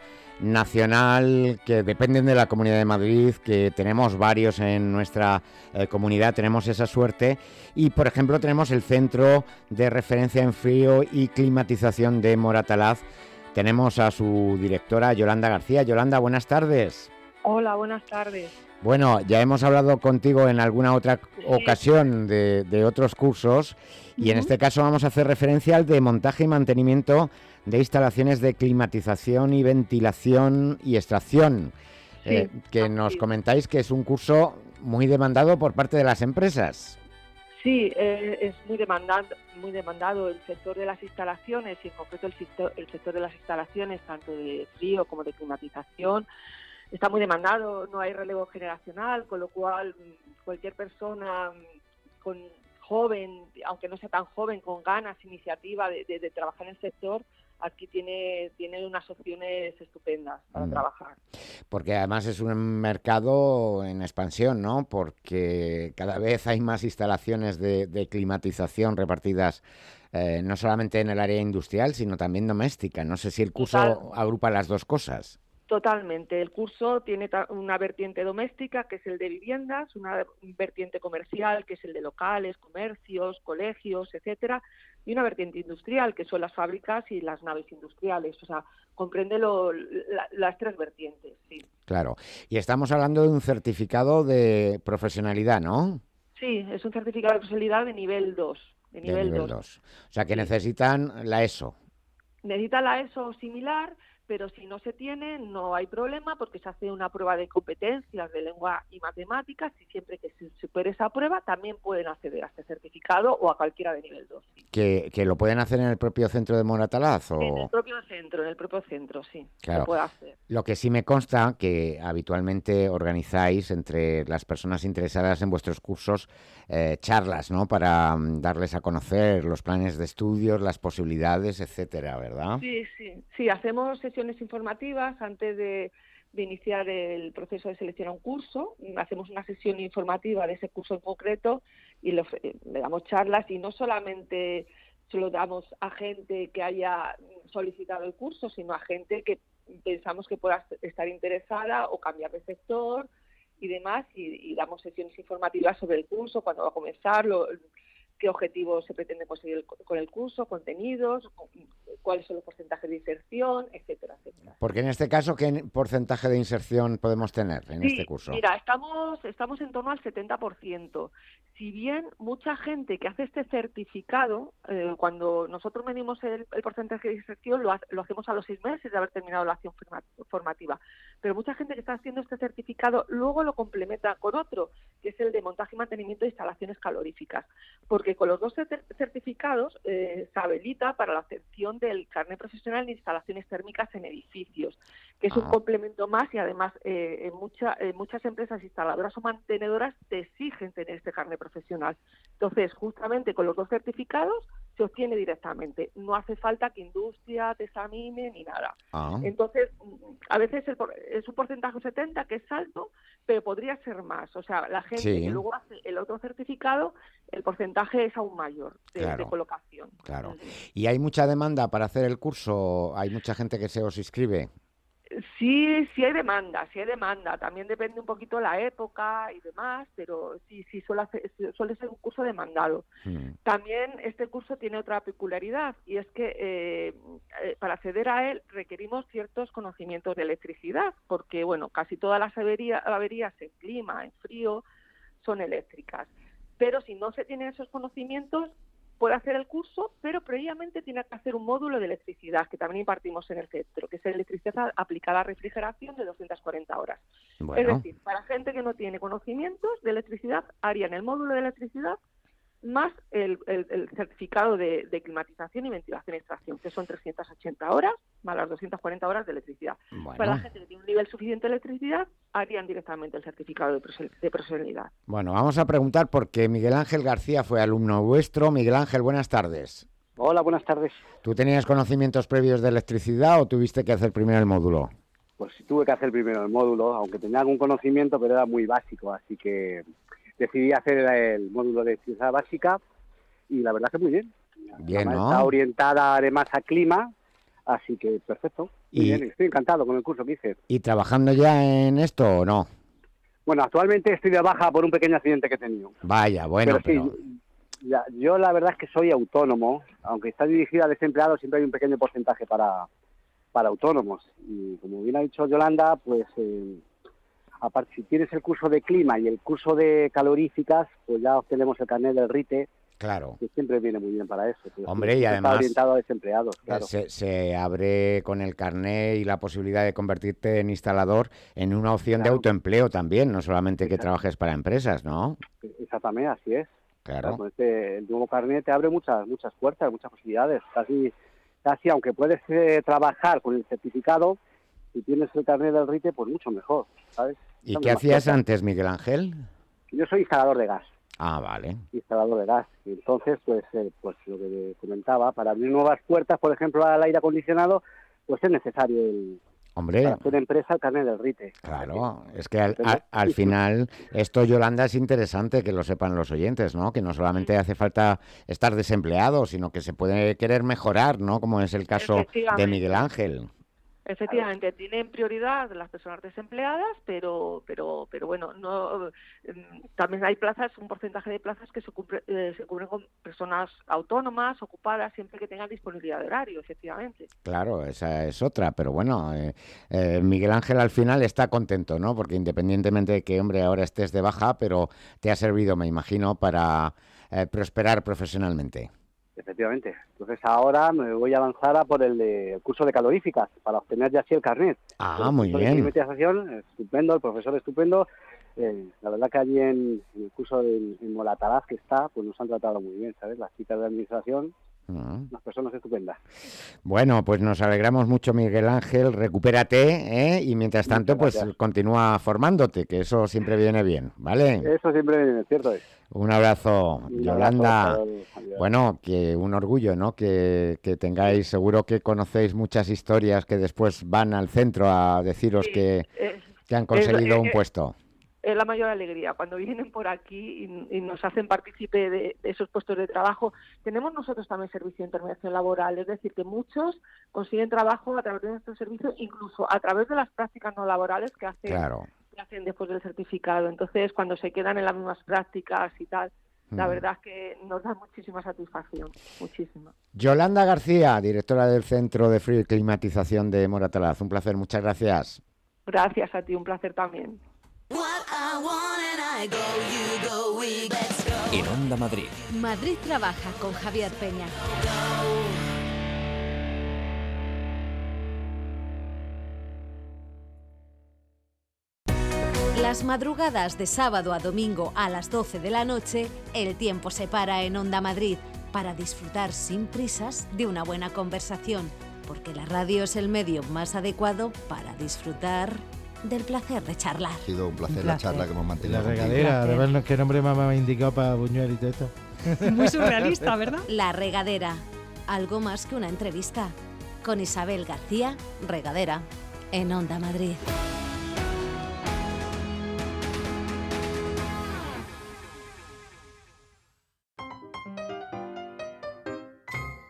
nacional, que dependen de la Comunidad de Madrid, que tenemos varios en nuestra eh, comunidad, tenemos esa suerte. Y, por ejemplo, tenemos el Centro de Referencia en Frío y Climatización de Moratalaz. Tenemos a su directora, Yolanda García. Yolanda, buenas tardes. Hola, buenas tardes. Bueno, ya hemos hablado contigo en alguna otra sí. ocasión de, de otros cursos y uh-huh. en este caso vamos a hacer referencia al de montaje y mantenimiento de instalaciones de climatización y ventilación y extracción, sí, eh, que nos comentáis que es un curso muy demandado por parte de las empresas. Sí, eh, es muy demandado, muy demandado el sector de las instalaciones y en concreto el sector, el sector de las instalaciones, tanto de frío como de climatización. Está muy demandado, no hay relevo generacional, con lo cual cualquier persona con joven, aunque no sea tan joven, con ganas, iniciativa de, de, de trabajar en el sector, aquí tiene, tiene unas opciones estupendas para mm. trabajar. Porque además es un mercado en expansión, ¿no? Porque cada vez hay más instalaciones de, de climatización repartidas eh, no solamente en el área industrial, sino también doméstica. No sé si el curso Total. agrupa las dos cosas. Totalmente. El curso tiene una vertiente doméstica, que es el de viviendas, una vertiente comercial, que es el de locales, comercios, colegios, etcétera, y una vertiente industrial, que son las fábricas y las naves industriales. O sea, comprende lo, la, las tres vertientes, sí. Claro. Y estamos hablando de un certificado de profesionalidad, ¿no? Sí, es un certificado de profesionalidad de nivel dos. De nivel, de nivel dos. O sea, que sí. necesitan la ESO. Necesita la ESO similar, pero si no se tiene, no hay problema porque se hace una prueba de competencias de lengua y matemáticas y siempre que se supere esa prueba también pueden acceder a este certificado o a cualquiera de nivel dos. Sí. ¿Que, que lo pueden hacer en el propio centro de Moratalaz? ¿O? En el propio centro, en el propio centro, sí. Claro. Se puede hacer. Lo que sí me consta que habitualmente organizáis entre las personas interesadas en vuestros cursos eh, charlas, ¿no? Para um, darles a conocer los planes de estudios, las posibilidades, etcétera, ¿verdad? Sí, sí, sí. Hacemos sesiones informativas antes de, de iniciar el proceso de selección a un curso. Hacemos una sesión informativa de ese curso en concreto y le, le damos charlas, y no solamente se lo damos a gente que haya solicitado el curso, sino a gente que pensamos que pueda estar interesada o cambiar de sector y demás, y, y damos sesiones informativas sobre el curso, cuándo va a comenzar, lo, qué objetivos se pretende conseguir con el curso, contenidos, cuáles son los porcentajes de inserción, etcétera, etcétera. Porque en este caso, ¿qué porcentaje de inserción podemos tener en sí, este curso? Mira, estamos, estamos en torno al setenta por ciento. Si bien mucha gente que hace este certificado, eh, cuando nosotros medimos el, el porcentaje de inserción, lo, ha, lo hacemos a los seis meses de haber terminado la acción formativa. Pero mucha gente que está haciendo este certificado luego lo complementa con otro, que es el de montaje y mantenimiento de instalaciones caloríficas. Porque con los dos certificados eh, se habilita para la obtención del carnet profesional de instalaciones térmicas en edificios, que es un ah. complemento más, y además eh, en, mucha, en muchas empresas instaladoras o mantenedoras te exigen tener este carnet profesional. Entonces, justamente con los dos certificados se obtiene directamente. No hace falta que industria te examine ni nada. Ah. Entonces, a veces el, es un porcentaje setenta que es alto, pero podría ser más. O sea, la gente Sí. que luego hace el otro certificado, el porcentaje es aún mayor de, Claro. de colocación. Claro. ¿Y hay mucha demanda para hacer el curso? ¿Hay mucha gente que se os inscribe? Sí, sí hay demanda, sí hay demanda. También depende un poquito la época y demás, pero sí, sí suele, hacer- suele ser un curso demandado. Mm. También este curso tiene otra peculiaridad y es que eh, eh, para acceder a él requerimos ciertos conocimientos de electricidad, porque bueno, casi todas las avería- averías en clima, en frío, son eléctricas. Pero si no se tienen esos conocimientos, puede hacer el curso, pero previamente tiene que hacer un módulo de electricidad, que también impartimos en el centro, que es electricidad aplicada a refrigeración de doscientas cuarenta horas. Bueno. Es decir, para gente que no tiene conocimientos de electricidad, harían el módulo de electricidad más el, el- el certificado de, de climatización y ventilación y extracción, que son trescientas ochenta horas, más las doscientas cuarenta horas de electricidad. Bueno. Para la gente que tiene un nivel suficiente de electricidad, harían directamente el certificado de, profesional- de profesionalidad. Bueno, vamos a preguntar porque Miguel Ángel García fue alumno vuestro. Miguel Ángel, buenas tardes. Hola, buenas tardes. ¿Tú tenías conocimientos previos de electricidad o tuviste que hacer primero el módulo? Pues tuve que hacer primero el módulo, aunque tenía algún conocimiento, pero era muy básico, así que decidí hacer el módulo de electricidad básica y la verdad que muy bien. Bien, Además, ¿no? está orientada además a clima, así que perfecto. Muy Y- bien, estoy encantado con el curso que hice. ¿Y trabajando ya en esto o no? Bueno, actualmente estoy de baja por un pequeño accidente que he tenido. Vaya, bueno, pero pero... sí, ya, yo la verdad es que soy autónomo, aunque está dirigida a desempleados, siempre hay un pequeño porcentaje para, para autónomos. Y como bien ha dicho Yolanda, pues eh, aparte si tienes el curso de clima y el curso de caloríficas, pues ya obtenemos el carnet del RITE, Claro. que siempre viene muy bien para eso. Pues, Hombre, y está además orientado a desempleados, claro. se, se abre con el carné y la posibilidad de convertirte en instalador en una opción de Claro. autoempleo también, no solamente que trabajes para empresas, ¿no? Exactamente, así es. Claro. Con este, el nuevo carnet te abre muchas muchas puertas, muchas posibilidades. Casi, casi aunque puedes eh, trabajar con el certificado, si tienes el carnet del RITE, pues mucho mejor, ¿sabes? ¿Y Son qué más hacías puertas. antes, Miguel Ángel? Yo soy instalador de gas, Ah, vale. instalador de gas. Y entonces, pues, eh, pues lo que comentaba, para abrir nuevas puertas, por ejemplo, al aire acondicionado, pues es necesario el, Hombre, para hacer empresa el carnet del RITE. claro, es que al, al- al final esto, Yolanda, es interesante que lo sepan los oyentes, ¿no? Que no solamente hace falta estar desempleado, sino que se puede querer mejorar, ¿no? Como es el caso de Efectivamente. Miguel Ángel. Efectivamente, tienen prioridad las personas desempleadas, pero pero pero bueno, no mm, también hay plazas, un porcentaje de plazas que se, cumple- eh, se cubren con personas autónomas, ocupadas, siempre que tengan disponibilidad de horario, efectivamente. Claro, esa es otra, pero bueno, eh, eh, Miguel Ángel al final está contento, ¿no? Porque independientemente de que, hombre, ahora estés de baja, pero te ha servido, me imagino, para eh, prosperar profesionalmente. Efectivamente. Entonces ahora me voy a lanzar a por el, de- el curso de caloríficas para obtener ya así el carnet. Ah, El muy curso de bien. climatización, estupendo, el profesor estupendo. Eh, la verdad que allí en, en el curso de, en Moratalaz que está, pues nos han tratado muy bien, ¿sabes? Las chicas de administración, Mm. unas personas estupendas. Bueno, pues nos alegramos mucho, Miguel Ángel. Recupérate, ¿eh? Y mientras tanto, pues gracias. continúa formándote, que eso siempre viene bien, ¿vale? Eso siempre es cierto. Es. Un abrazo, Un Yolanda. abrazo, adiós. Bueno, que un orgullo, ¿no? Que, que tengáis, seguro que conocéis muchas historias que después van al centro a deciros que, Es- que han es- conseguido un eh, puesto. Es la mayor alegría cuando vienen por aquí y, y nos hacen partícipe de, de esos puestos de trabajo. Tenemos nosotros también servicio de intermediación laboral, es decir, que muchos consiguen trabajo a través de nuestro servicio, incluso a través de las prácticas no laborales que hacen, Claro. que hacen después del certificado. Entonces, cuando se quedan en las mismas prácticas y tal, la Mm. verdad es que nos da muchísima satisfacción, muchísima. Yolanda García, directora del Centro de Frío y Climatización de Moratalaz. Un placer, muchas gracias. Gracias a ti, un placer también. En Onda Madrid. Madrid trabaja con Javier Peña. Las madrugadas de sábado a domingo a las doce de la noche, el tiempo se para en Onda Madrid para disfrutar sin prisas de una buena conversación, porque la radio es el medio más adecuado para disfrutar del placer de charlar. Ha sido un placer, Un la placer. charla que hemos mantenido. La contigo. regadera, además, qué nombre más me ha indicado para Buñuel y todo esto. Muy surrealista, ¿verdad? La regadera, algo más que una entrevista, con Isabel García, regadera, en Onda Madrid.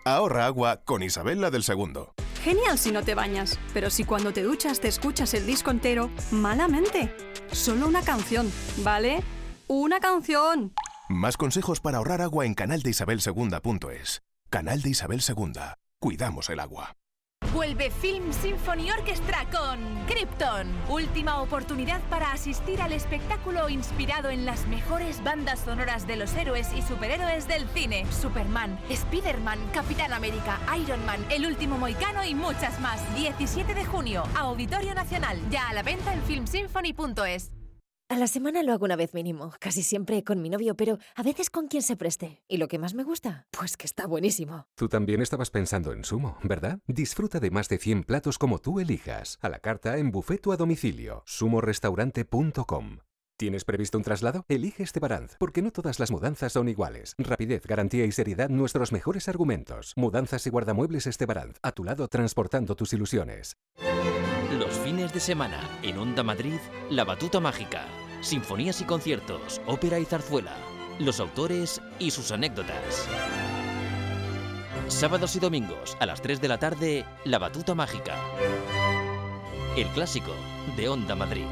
Ahorra agua con Isabel la del Segundo. Genial si no te bañas, pero si cuando te duchas te escuchas el disco entero, malamente. Solo una canción, ¿vale? ¡Una canción! Más consejos para ahorrar agua en canal de isabel segunda punto es. Canal de Isabel Segunda. Cuidamos el agua. Vuelve Film Symphony Orchestra con Krypton. Última oportunidad para asistir al espectáculo inspirado en las mejores bandas sonoras de los héroes y superhéroes del cine. Superman, Spider-Man, Capitán América, Iron Man, El Último Mohicano y muchas más. diecisiete de junio, Auditorio Nacional. Ya a la venta en film symphony punto es. A la semana lo hago una vez mínimo, casi siempre con mi novio, pero a veces con quien se preste. ¿Y lo que más me gusta? Pues que está buenísimo. Tú también estabas pensando en Sumo, ¿verdad? Disfruta de más de cien platos como tú elijas. A la carta, en buffet o a domicilio. sumo restaurante punto com. ¿Tienes previsto un traslado? Elige Estebaranz, porque no todas las mudanzas son iguales. Rapidez, garantía y seriedad, nuestros mejores argumentos. Mudanzas y guardamuebles Estebaranz, a tu lado transportando tus ilusiones. Los fines de semana, en Onda Madrid, La Batuta Mágica. Sinfonías y conciertos, ópera y zarzuela. Los autores y sus anécdotas. Sábados y domingos, a las tres de la tarde, La Batuta Mágica. El clásico de Onda Madrid.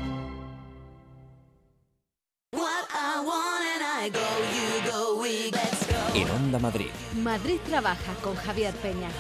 En Onda Madrid. Madrid trabaja con Javier Peña.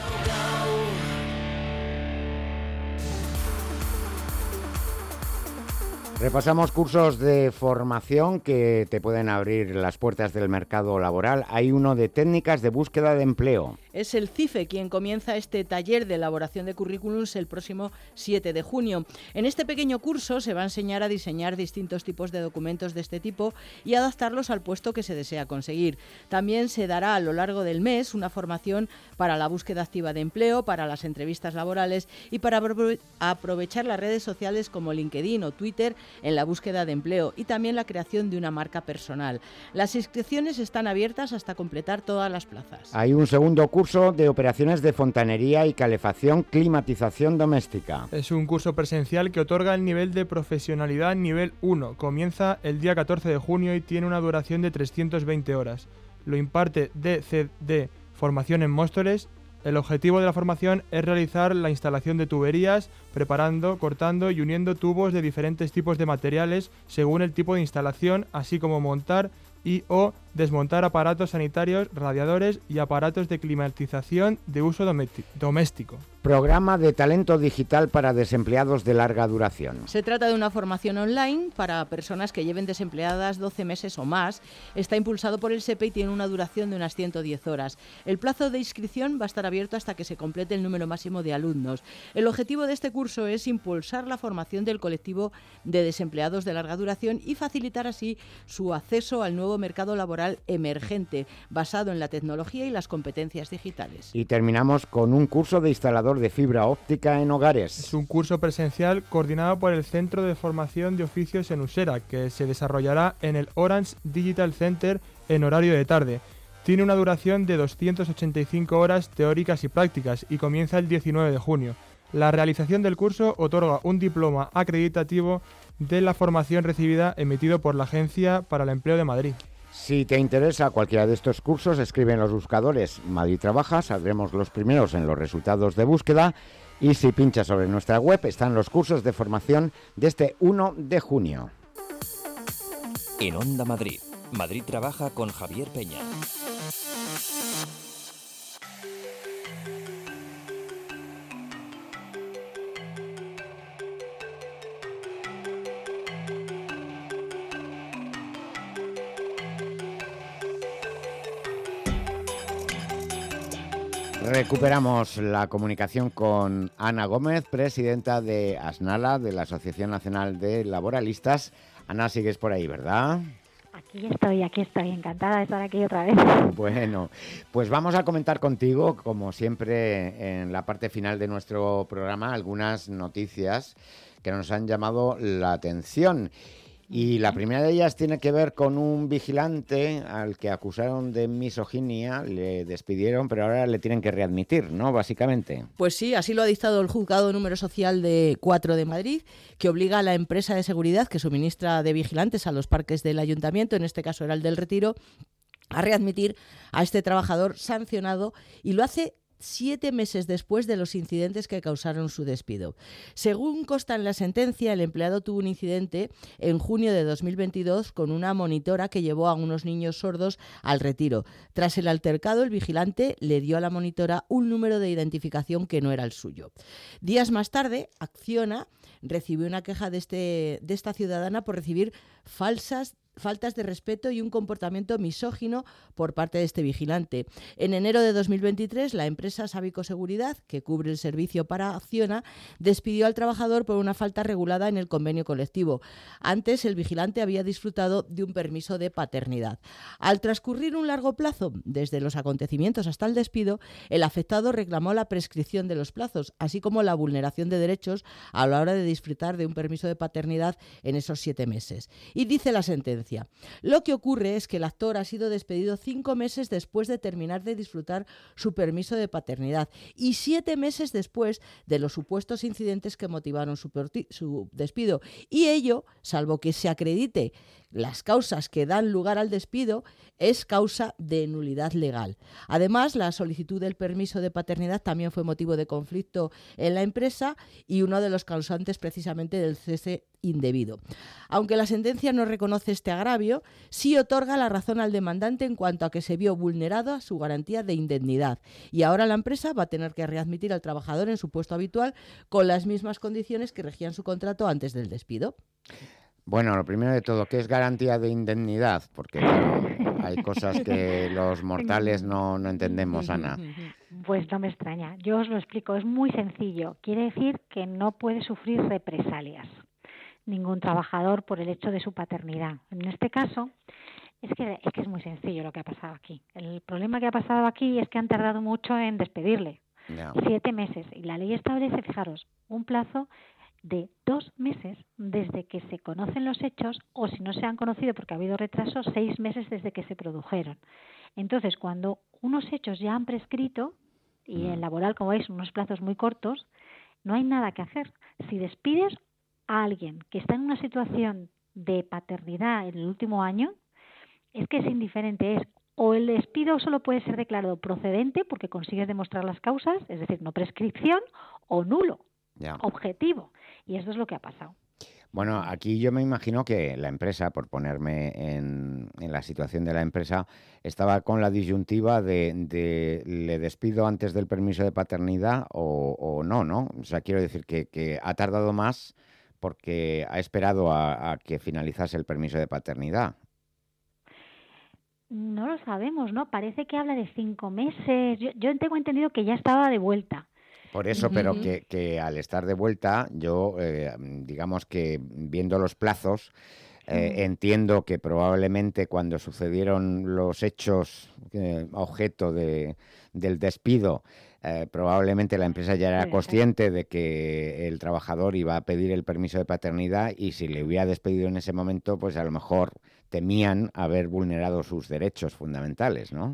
Repasamos cursos de formación que te pueden abrir las puertas del mercado laboral. Hay uno de técnicas de búsqueda de empleo. Es el CIFE quien comienza este taller de elaboración de currículums el próximo siete de junio. En este pequeño curso se va a enseñar a diseñar distintos tipos de documentos de este tipo y adaptarlos al puesto que se desea conseguir. También se dará a lo largo del mes una formación para la búsqueda activa de empleo, para las entrevistas laborales y para aprovechar las redes sociales como LinkedIn o Twitter en la búsqueda de empleo y también la creación de una marca personal. Las inscripciones están abiertas hasta completar todas las plazas. Hay un segundo curso de operaciones de fontanería y calefacción, climatización doméstica. Es un curso presencial que otorga el nivel de profesionalidad nivel uno. Comienza el día catorce de junio y tiene una duración de trescientas veinte horas. Lo imparte D C D Formación en Móstoles. El objetivo de la formación es realizar la instalación de tuberías, preparando, cortando y uniendo tubos de diferentes tipos de materiales según el tipo de instalación, así como montar y o desmontar aparatos sanitarios, radiadores y aparatos de climatización de uso doméstico. Programa de talento digital para desempleados de larga duración. Se trata de una formación online para personas que lleven desempleadas doce meses o más. Está impulsado por el SEPE y tiene una duración de unas ciento diez horas. El plazo de inscripción va a estar abierto hasta que se complete el número máximo de alumnos. El objetivo de este curso es impulsar la formación del colectivo de desempleados de larga duración y facilitar así su acceso al nuevo mercado laboral emergente, basado en la tecnología y las competencias digitales. Y terminamos con un curso de instalador de fibra óptica en hogares. Es un curso presencial coordinado por el Centro de Formación de Oficios en Usera, que se desarrollará en el Orange Digital Center en horario de tarde. Tiene una duración de doscientas ochenta y cinco horas teóricas y prácticas y comienza el diecinueve de junio. La realización del curso otorga un diploma acreditativo de la formación recibida emitido por la Agencia para el Empleo de Madrid. Si te interesa cualquiera de estos cursos, escribe en los buscadores Madrid Trabaja, saldremos los primeros en los resultados de búsqueda y si pinchas sobre nuestra web están los cursos de formación de este uno de junio. En Onda Madrid, Madrid Trabaja con Javier Peña. Recuperamos la comunicación con Ana Gómez, presidenta de ASNALA, de la Asociación Nacional de Laboralistas. Ana, sigues por ahí, ¿verdad? Aquí estoy, aquí estoy, encantada de estar aquí otra vez. Bueno, pues vamos a comentar contigo, como siempre en la parte final de nuestro programa, algunas noticias que nos han llamado la atención. Y la primera de ellas tiene que ver con un vigilante al que acusaron de misoginia, le despidieron, pero ahora le tienen que readmitir, ¿no? Básicamente. Pues sí, así lo ha dictado el Juzgado Número Social de cuatro de Madrid, que obliga a la empresa de seguridad que suministra de vigilantes a los parques del Ayuntamiento, en este caso era el del Retiro, a readmitir a este trabajador sancionado y lo hace siete meses después de los incidentes que causaron su despido. Según consta en la sentencia, el empleado tuvo un incidente en junio de dos mil veintidós con una monitora que llevó a unos niños sordos al retiro. Tras el altercado, el vigilante le dio a la monitora un número de identificación que no era el suyo. Días más tarde, Acciona recibió una queja de, este, de esta ciudadana por recibir falsas faltas de respeto y un comportamiento misógino por parte de este vigilante. En enero de dos mil veintitrés, la empresa Sabico Seguridad, que cubre el servicio para Acciona, despidió al trabajador por una falta regulada en el convenio colectivo. Antes, el vigilante había disfrutado de un permiso de paternidad. Al transcurrir un largo plazo, desde los acontecimientos hasta el despido, el afectado reclamó la prescripción de los plazos, así como la vulneración de derechos a la hora de disfrutar de un permiso de paternidad en esos siete meses. Y dice la sentencia: lo que ocurre es que el actor ha sido despedido cinco meses después de terminar de disfrutar su permiso de paternidad y siete meses después de los supuestos incidentes que motivaron su, su despido. Y ello, salvo que se acredite las causas que dan lugar al despido, es causa de nulidad legal. Además, la solicitud del permiso de paternidad también fue motivo de conflicto en la empresa y uno de los causantes precisamente del cese indebido. Aunque la sentencia no reconoce este agravio, sí otorga la razón al demandante en cuanto a que se vio vulnerada su garantía de indemnidad y ahora la empresa va a tener que readmitir al trabajador en su puesto habitual con las mismas condiciones que regían su contrato antes del despido. Bueno, lo primero de todo, ¿qué es garantía de indemnidad? Porque claro, hay cosas que los mortales no, no entendemos, Ana. Pues no me extraña. Yo os lo explico. Es muy sencillo. Quiere decir que no puede sufrir represalias ningún trabajador por el hecho de su paternidad. En este caso, es que, es que es muy sencillo lo que ha pasado aquí. El problema que ha pasado aquí es que han tardado mucho en despedirle. No. Siete meses. Y la ley establece, fijaros, un plazo de dos meses desde que se conocen los hechos, o si no se han conocido porque ha habido retraso, seis meses desde que se produjeron. Entonces, cuando unos hechos ya han prescrito, y en laboral, como veis, unos plazos muy cortos, no hay nada que hacer. Si despides a alguien que está en una situación de paternidad en el último año, es que es indiferente, es o el despido solo puede ser declarado procedente porque consigues demostrar las causas, es decir, no prescripción, o nulo, ya. Objetivo. Y eso es lo que ha pasado. Bueno, aquí yo me imagino que la empresa, por ponerme en, en la situación de la empresa, estaba con la disyuntiva de, de ¿le despido antes del permiso de paternidad o, o no, no? O sea, quiero decir que, que ha tardado más porque ha esperado a, a que finalizase el permiso de paternidad. No lo sabemos, ¿no? Parece que habla de cinco meses. Yo, yo tengo entendido que ya estaba de vuelta. Por eso, pero que, que al estar de vuelta, yo, eh, digamos que viendo los plazos, eh, uh-huh. entiendo que probablemente cuando sucedieron los hechos eh, objeto de, del despido, eh, probablemente la empresa ya era consciente de que el trabajador iba a pedir el permiso de paternidad y si le hubiera despedido en ese momento, pues a lo mejor temían haber vulnerado sus derechos fundamentales, ¿no?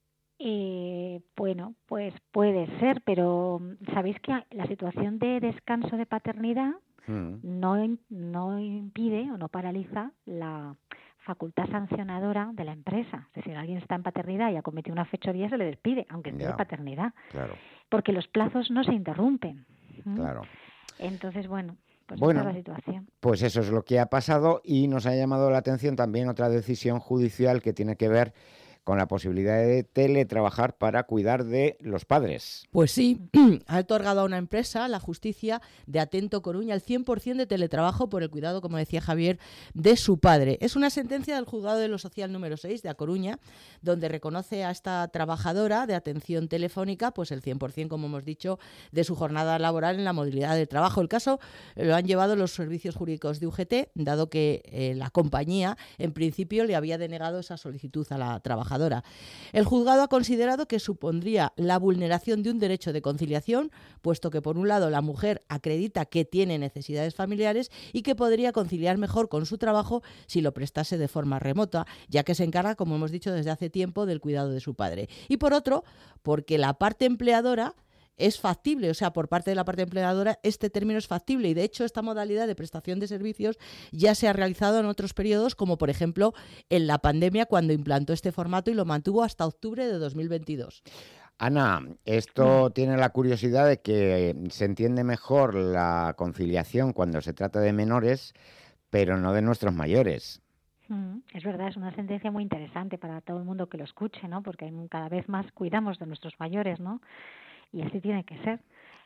Eh, bueno, pues puede ser, pero sabéis que la situación de descanso de paternidad mm. no, no impide o no paraliza la facultad sancionadora de la empresa. Es decir, alguien está en paternidad y ha cometido una fechoría, se le despide, aunque esté de paternidad. Claro. Porque los plazos no se interrumpen. ¿Mm? Claro. Entonces, bueno, pues bueno, esa es la situación. Pues eso es lo que ha pasado y nos ha llamado la atención también otra decisión judicial que tiene que ver con la posibilidad de teletrabajar para cuidar de los padres. Pues sí, ha otorgado a una empresa, la justicia de Atento Coruña, el cien por ciento de teletrabajo por el cuidado, como decía Javier, de su padre. Es una sentencia del Juzgado de lo Social número seis de A Coruña, donde reconoce a esta trabajadora de atención telefónica pues el cien por ciento, como hemos dicho, de su jornada laboral en la modalidad de trabajo. El caso lo han llevado los servicios jurídicos de U G T, dado que eh, la compañía, en principio, le había denegado esa solicitud a la trabajadora. El juzgado ha considerado que supondría la vulneración de un derecho de conciliación, puesto que por un lado la mujer acredita que tiene necesidades familiares y que podría conciliar mejor con su trabajo si lo prestase de forma remota, ya que se encarga, como hemos dicho, desde hace tiempo del cuidado de su padre. Y por otro, porque la parte empleadora es factible, o sea, por parte de la parte empleadora este término es factible y de hecho esta modalidad de prestación de servicios ya se ha realizado en otros periodos, como por ejemplo en la pandemia cuando implantó este formato y lo mantuvo hasta octubre de dos mil veintidós. Ana, esto tiene la curiosidad de que se entiende mejor la conciliación cuando se trata de menores, pero no de nuestros mayores. Mm, es verdad, es una sentencia muy interesante para todo el mundo que lo escuche, ¿no? Porque cada vez más cuidamos de nuestros mayores, ¿no? Y así tiene que ser.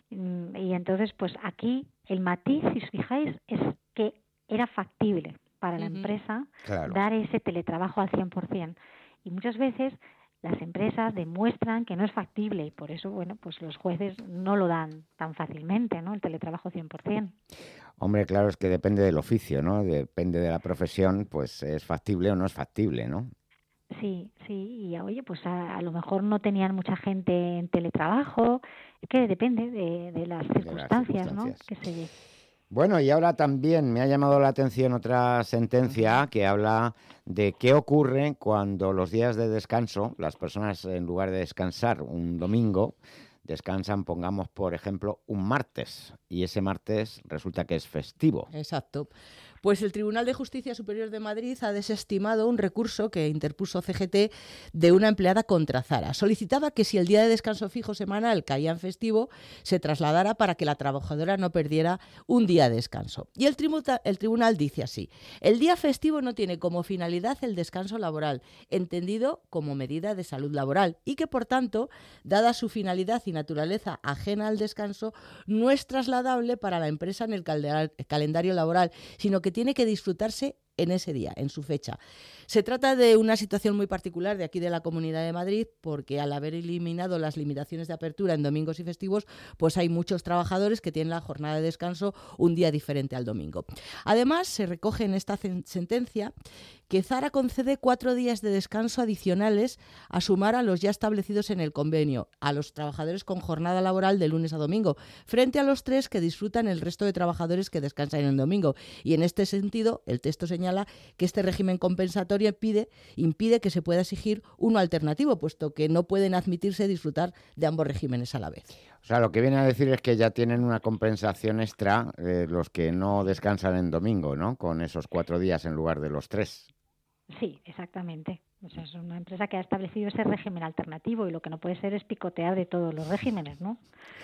Y entonces, pues aquí el matiz, si os fijáis, es que era factible para la Ujú. empresa Claro. dar ese teletrabajo al cien por ciento. Y muchas veces las empresas demuestran que no es factible y por eso, bueno, pues los jueces no lo dan tan fácilmente, ¿no? El teletrabajo cien por ciento. Hombre, claro, es que depende del oficio, ¿no? Depende de la profesión, pues es factible o no es factible, ¿no? Sí, sí, y oye, pues a, a lo mejor no tenían mucha gente en teletrabajo, es que depende de, de las circunstancias, ¿no? circunstancias. Que se, Bueno, y ahora también me ha llamado la atención otra sentencia que habla de qué ocurre cuando los días de descanso, las personas en lugar de descansar un domingo, descansan, pongamos por ejemplo, un martes, y ese martes resulta que es festivo. Exacto. Pues el Tribunal de Justicia Superior de Madrid ha desestimado un recurso que interpuso C G T de una empleada contra Zara. Solicitaba que si el día de descanso fijo semanal caía en festivo, se trasladara para que la trabajadora no perdiera un día de descanso. Y el, tributa, el tribunal dice así: el día festivo no tiene como finalidad el descanso laboral, entendido como medida de salud laboral, y que por tanto, dada su finalidad y naturaleza ajena al descanso, no es trasladable para la empresa en el calde- calendario laboral, sino que tiene que disfrutarse en ese día, en su fecha. Se trata de una situación muy particular de aquí de la Comunidad de Madrid, porque al haber eliminado las limitaciones de apertura en domingos y festivos, pues hay muchos trabajadores que tienen la jornada de descanso un día diferente al domingo. Además, se recoge en esta sentencia que Zara concede cuatro días de descanso adicionales a sumar a los ya establecidos en el convenio, a los trabajadores con jornada laboral de lunes a domingo, frente a los tres que disfrutan el resto de trabajadores que descansan en el domingo. Y en este sentido, el texto señala que este régimen compensatorio impide, impide que se pueda exigir uno alternativo, puesto que no pueden admitirse disfrutar de ambos regímenes a la vez. O sea, lo que viene a decir es que ya tienen una compensación extra eh, los que no descansan en domingo, ¿no? Con esos cuatro días en lugar de los tres. Sí, exactamente. O sea, es una empresa que ha establecido ese régimen alternativo y lo que no puede ser es picotear de todos los regímenes, ¿no?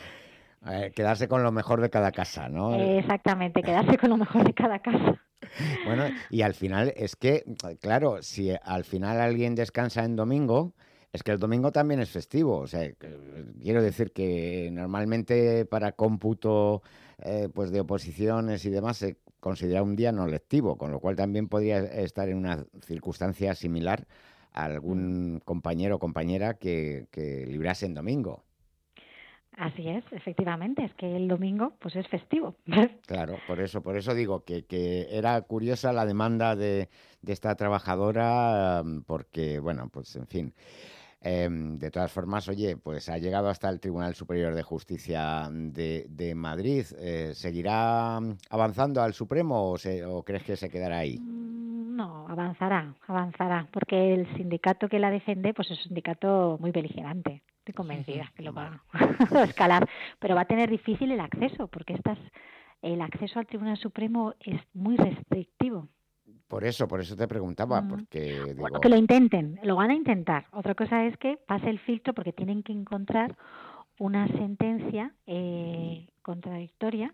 Eh, quedarse con lo mejor de cada casa, ¿no? Eh, exactamente, quedarse con lo mejor de cada casa. Bueno, y al final es que, claro, si al final alguien descansa en domingo, es que el domingo también es festivo. O sea, quiero decir que normalmente para cómputo eh, pues de oposiciones y demás se considera un día no lectivo, con lo cual también podría estar en una circunstancia similar a algún compañero o compañera que, que librase en domingo. Así es, efectivamente, es que el domingo pues es festivo. Claro, por eso, por eso digo que, que era curiosa la demanda de, de esta trabajadora, porque, bueno, pues en fin. Eh, de todas formas, oye, pues ha llegado hasta el Tribunal Superior de Justicia de, de Madrid. Eh, ¿Seguirá avanzando al Supremo o, se, o crees que se quedará ahí? No, avanzará, avanzará, porque el sindicato que la defiende pues es un sindicato muy beligerante. Estoy convencida que lo va a escalar, pero va a tener difícil el acceso, porque estas, el acceso al Tribunal Supremo es muy restrictivo. Por eso, por eso te preguntaba, Mm. porque digo... Bueno, que lo intenten, lo van a intentar. Otra cosa es que pase el filtro porque tienen que encontrar una sentencia eh, contradictoria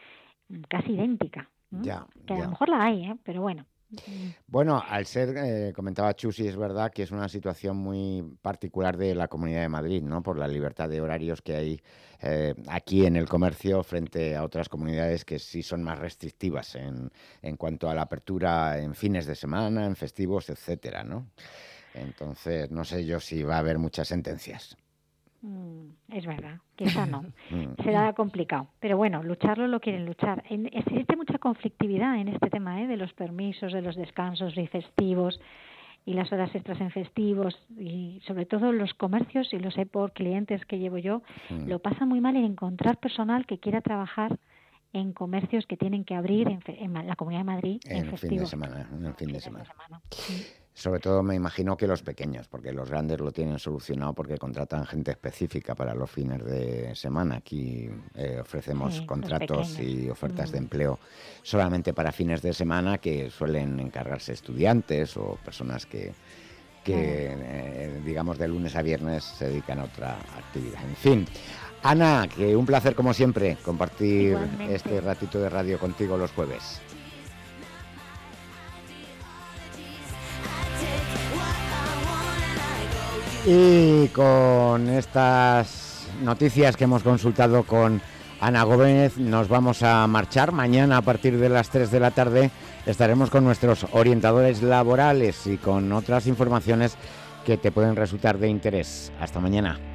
casi idéntica. ¿no? Ya, que a ya. lo mejor la hay, ¿eh? Pero bueno. Bueno, al ser, eh, comentaba Chusi, es verdad que es una situación muy particular de la Comunidad de Madrid, ¿no? Por la libertad de horarios que hay eh, aquí en el comercio frente a otras comunidades que sí son más restrictivas en, en cuanto a la apertura en fines de semana, en festivos, etcétera, ¿no? Entonces, no sé yo si va a haber muchas sentencias. Mm, es verdad, quizá no. Mm. Será complicado. Pero bueno, lucharlo lo quieren luchar. En, existe mucha conflictividad en este tema, ¿eh? De los permisos, de los descansos y festivos y las horas extras en festivos y sobre todo los comercios, y lo sé por clientes que llevo yo, Mm. lo pasan muy mal en encontrar personal que quiera trabajar en comercios que tienen que abrir en, fe- en la Comunidad de Madrid en, En fin de festivos. semana, en fin de semana. Sí. Sobre todo me imagino que los pequeños, porque los grandes lo tienen solucionado porque contratan gente específica para los fines de semana. Aquí eh, ofrecemos Sí, los contratos pequeños. y ofertas Mm. de empleo solamente para fines de semana que suelen encargarse estudiantes o personas que, que, eh, digamos, de lunes a viernes se dedican a otra actividad. En fin, Ana, que un placer como siempre compartir Igualmente. este ratito de radio contigo los jueves. Y con estas noticias que hemos consultado con Ana Gómez, nos vamos a marchar. Mañana a partir de las tres de la tarde estaremos con nuestros orientadores laborales y con otras informaciones que te pueden resultar de interés. Hasta mañana.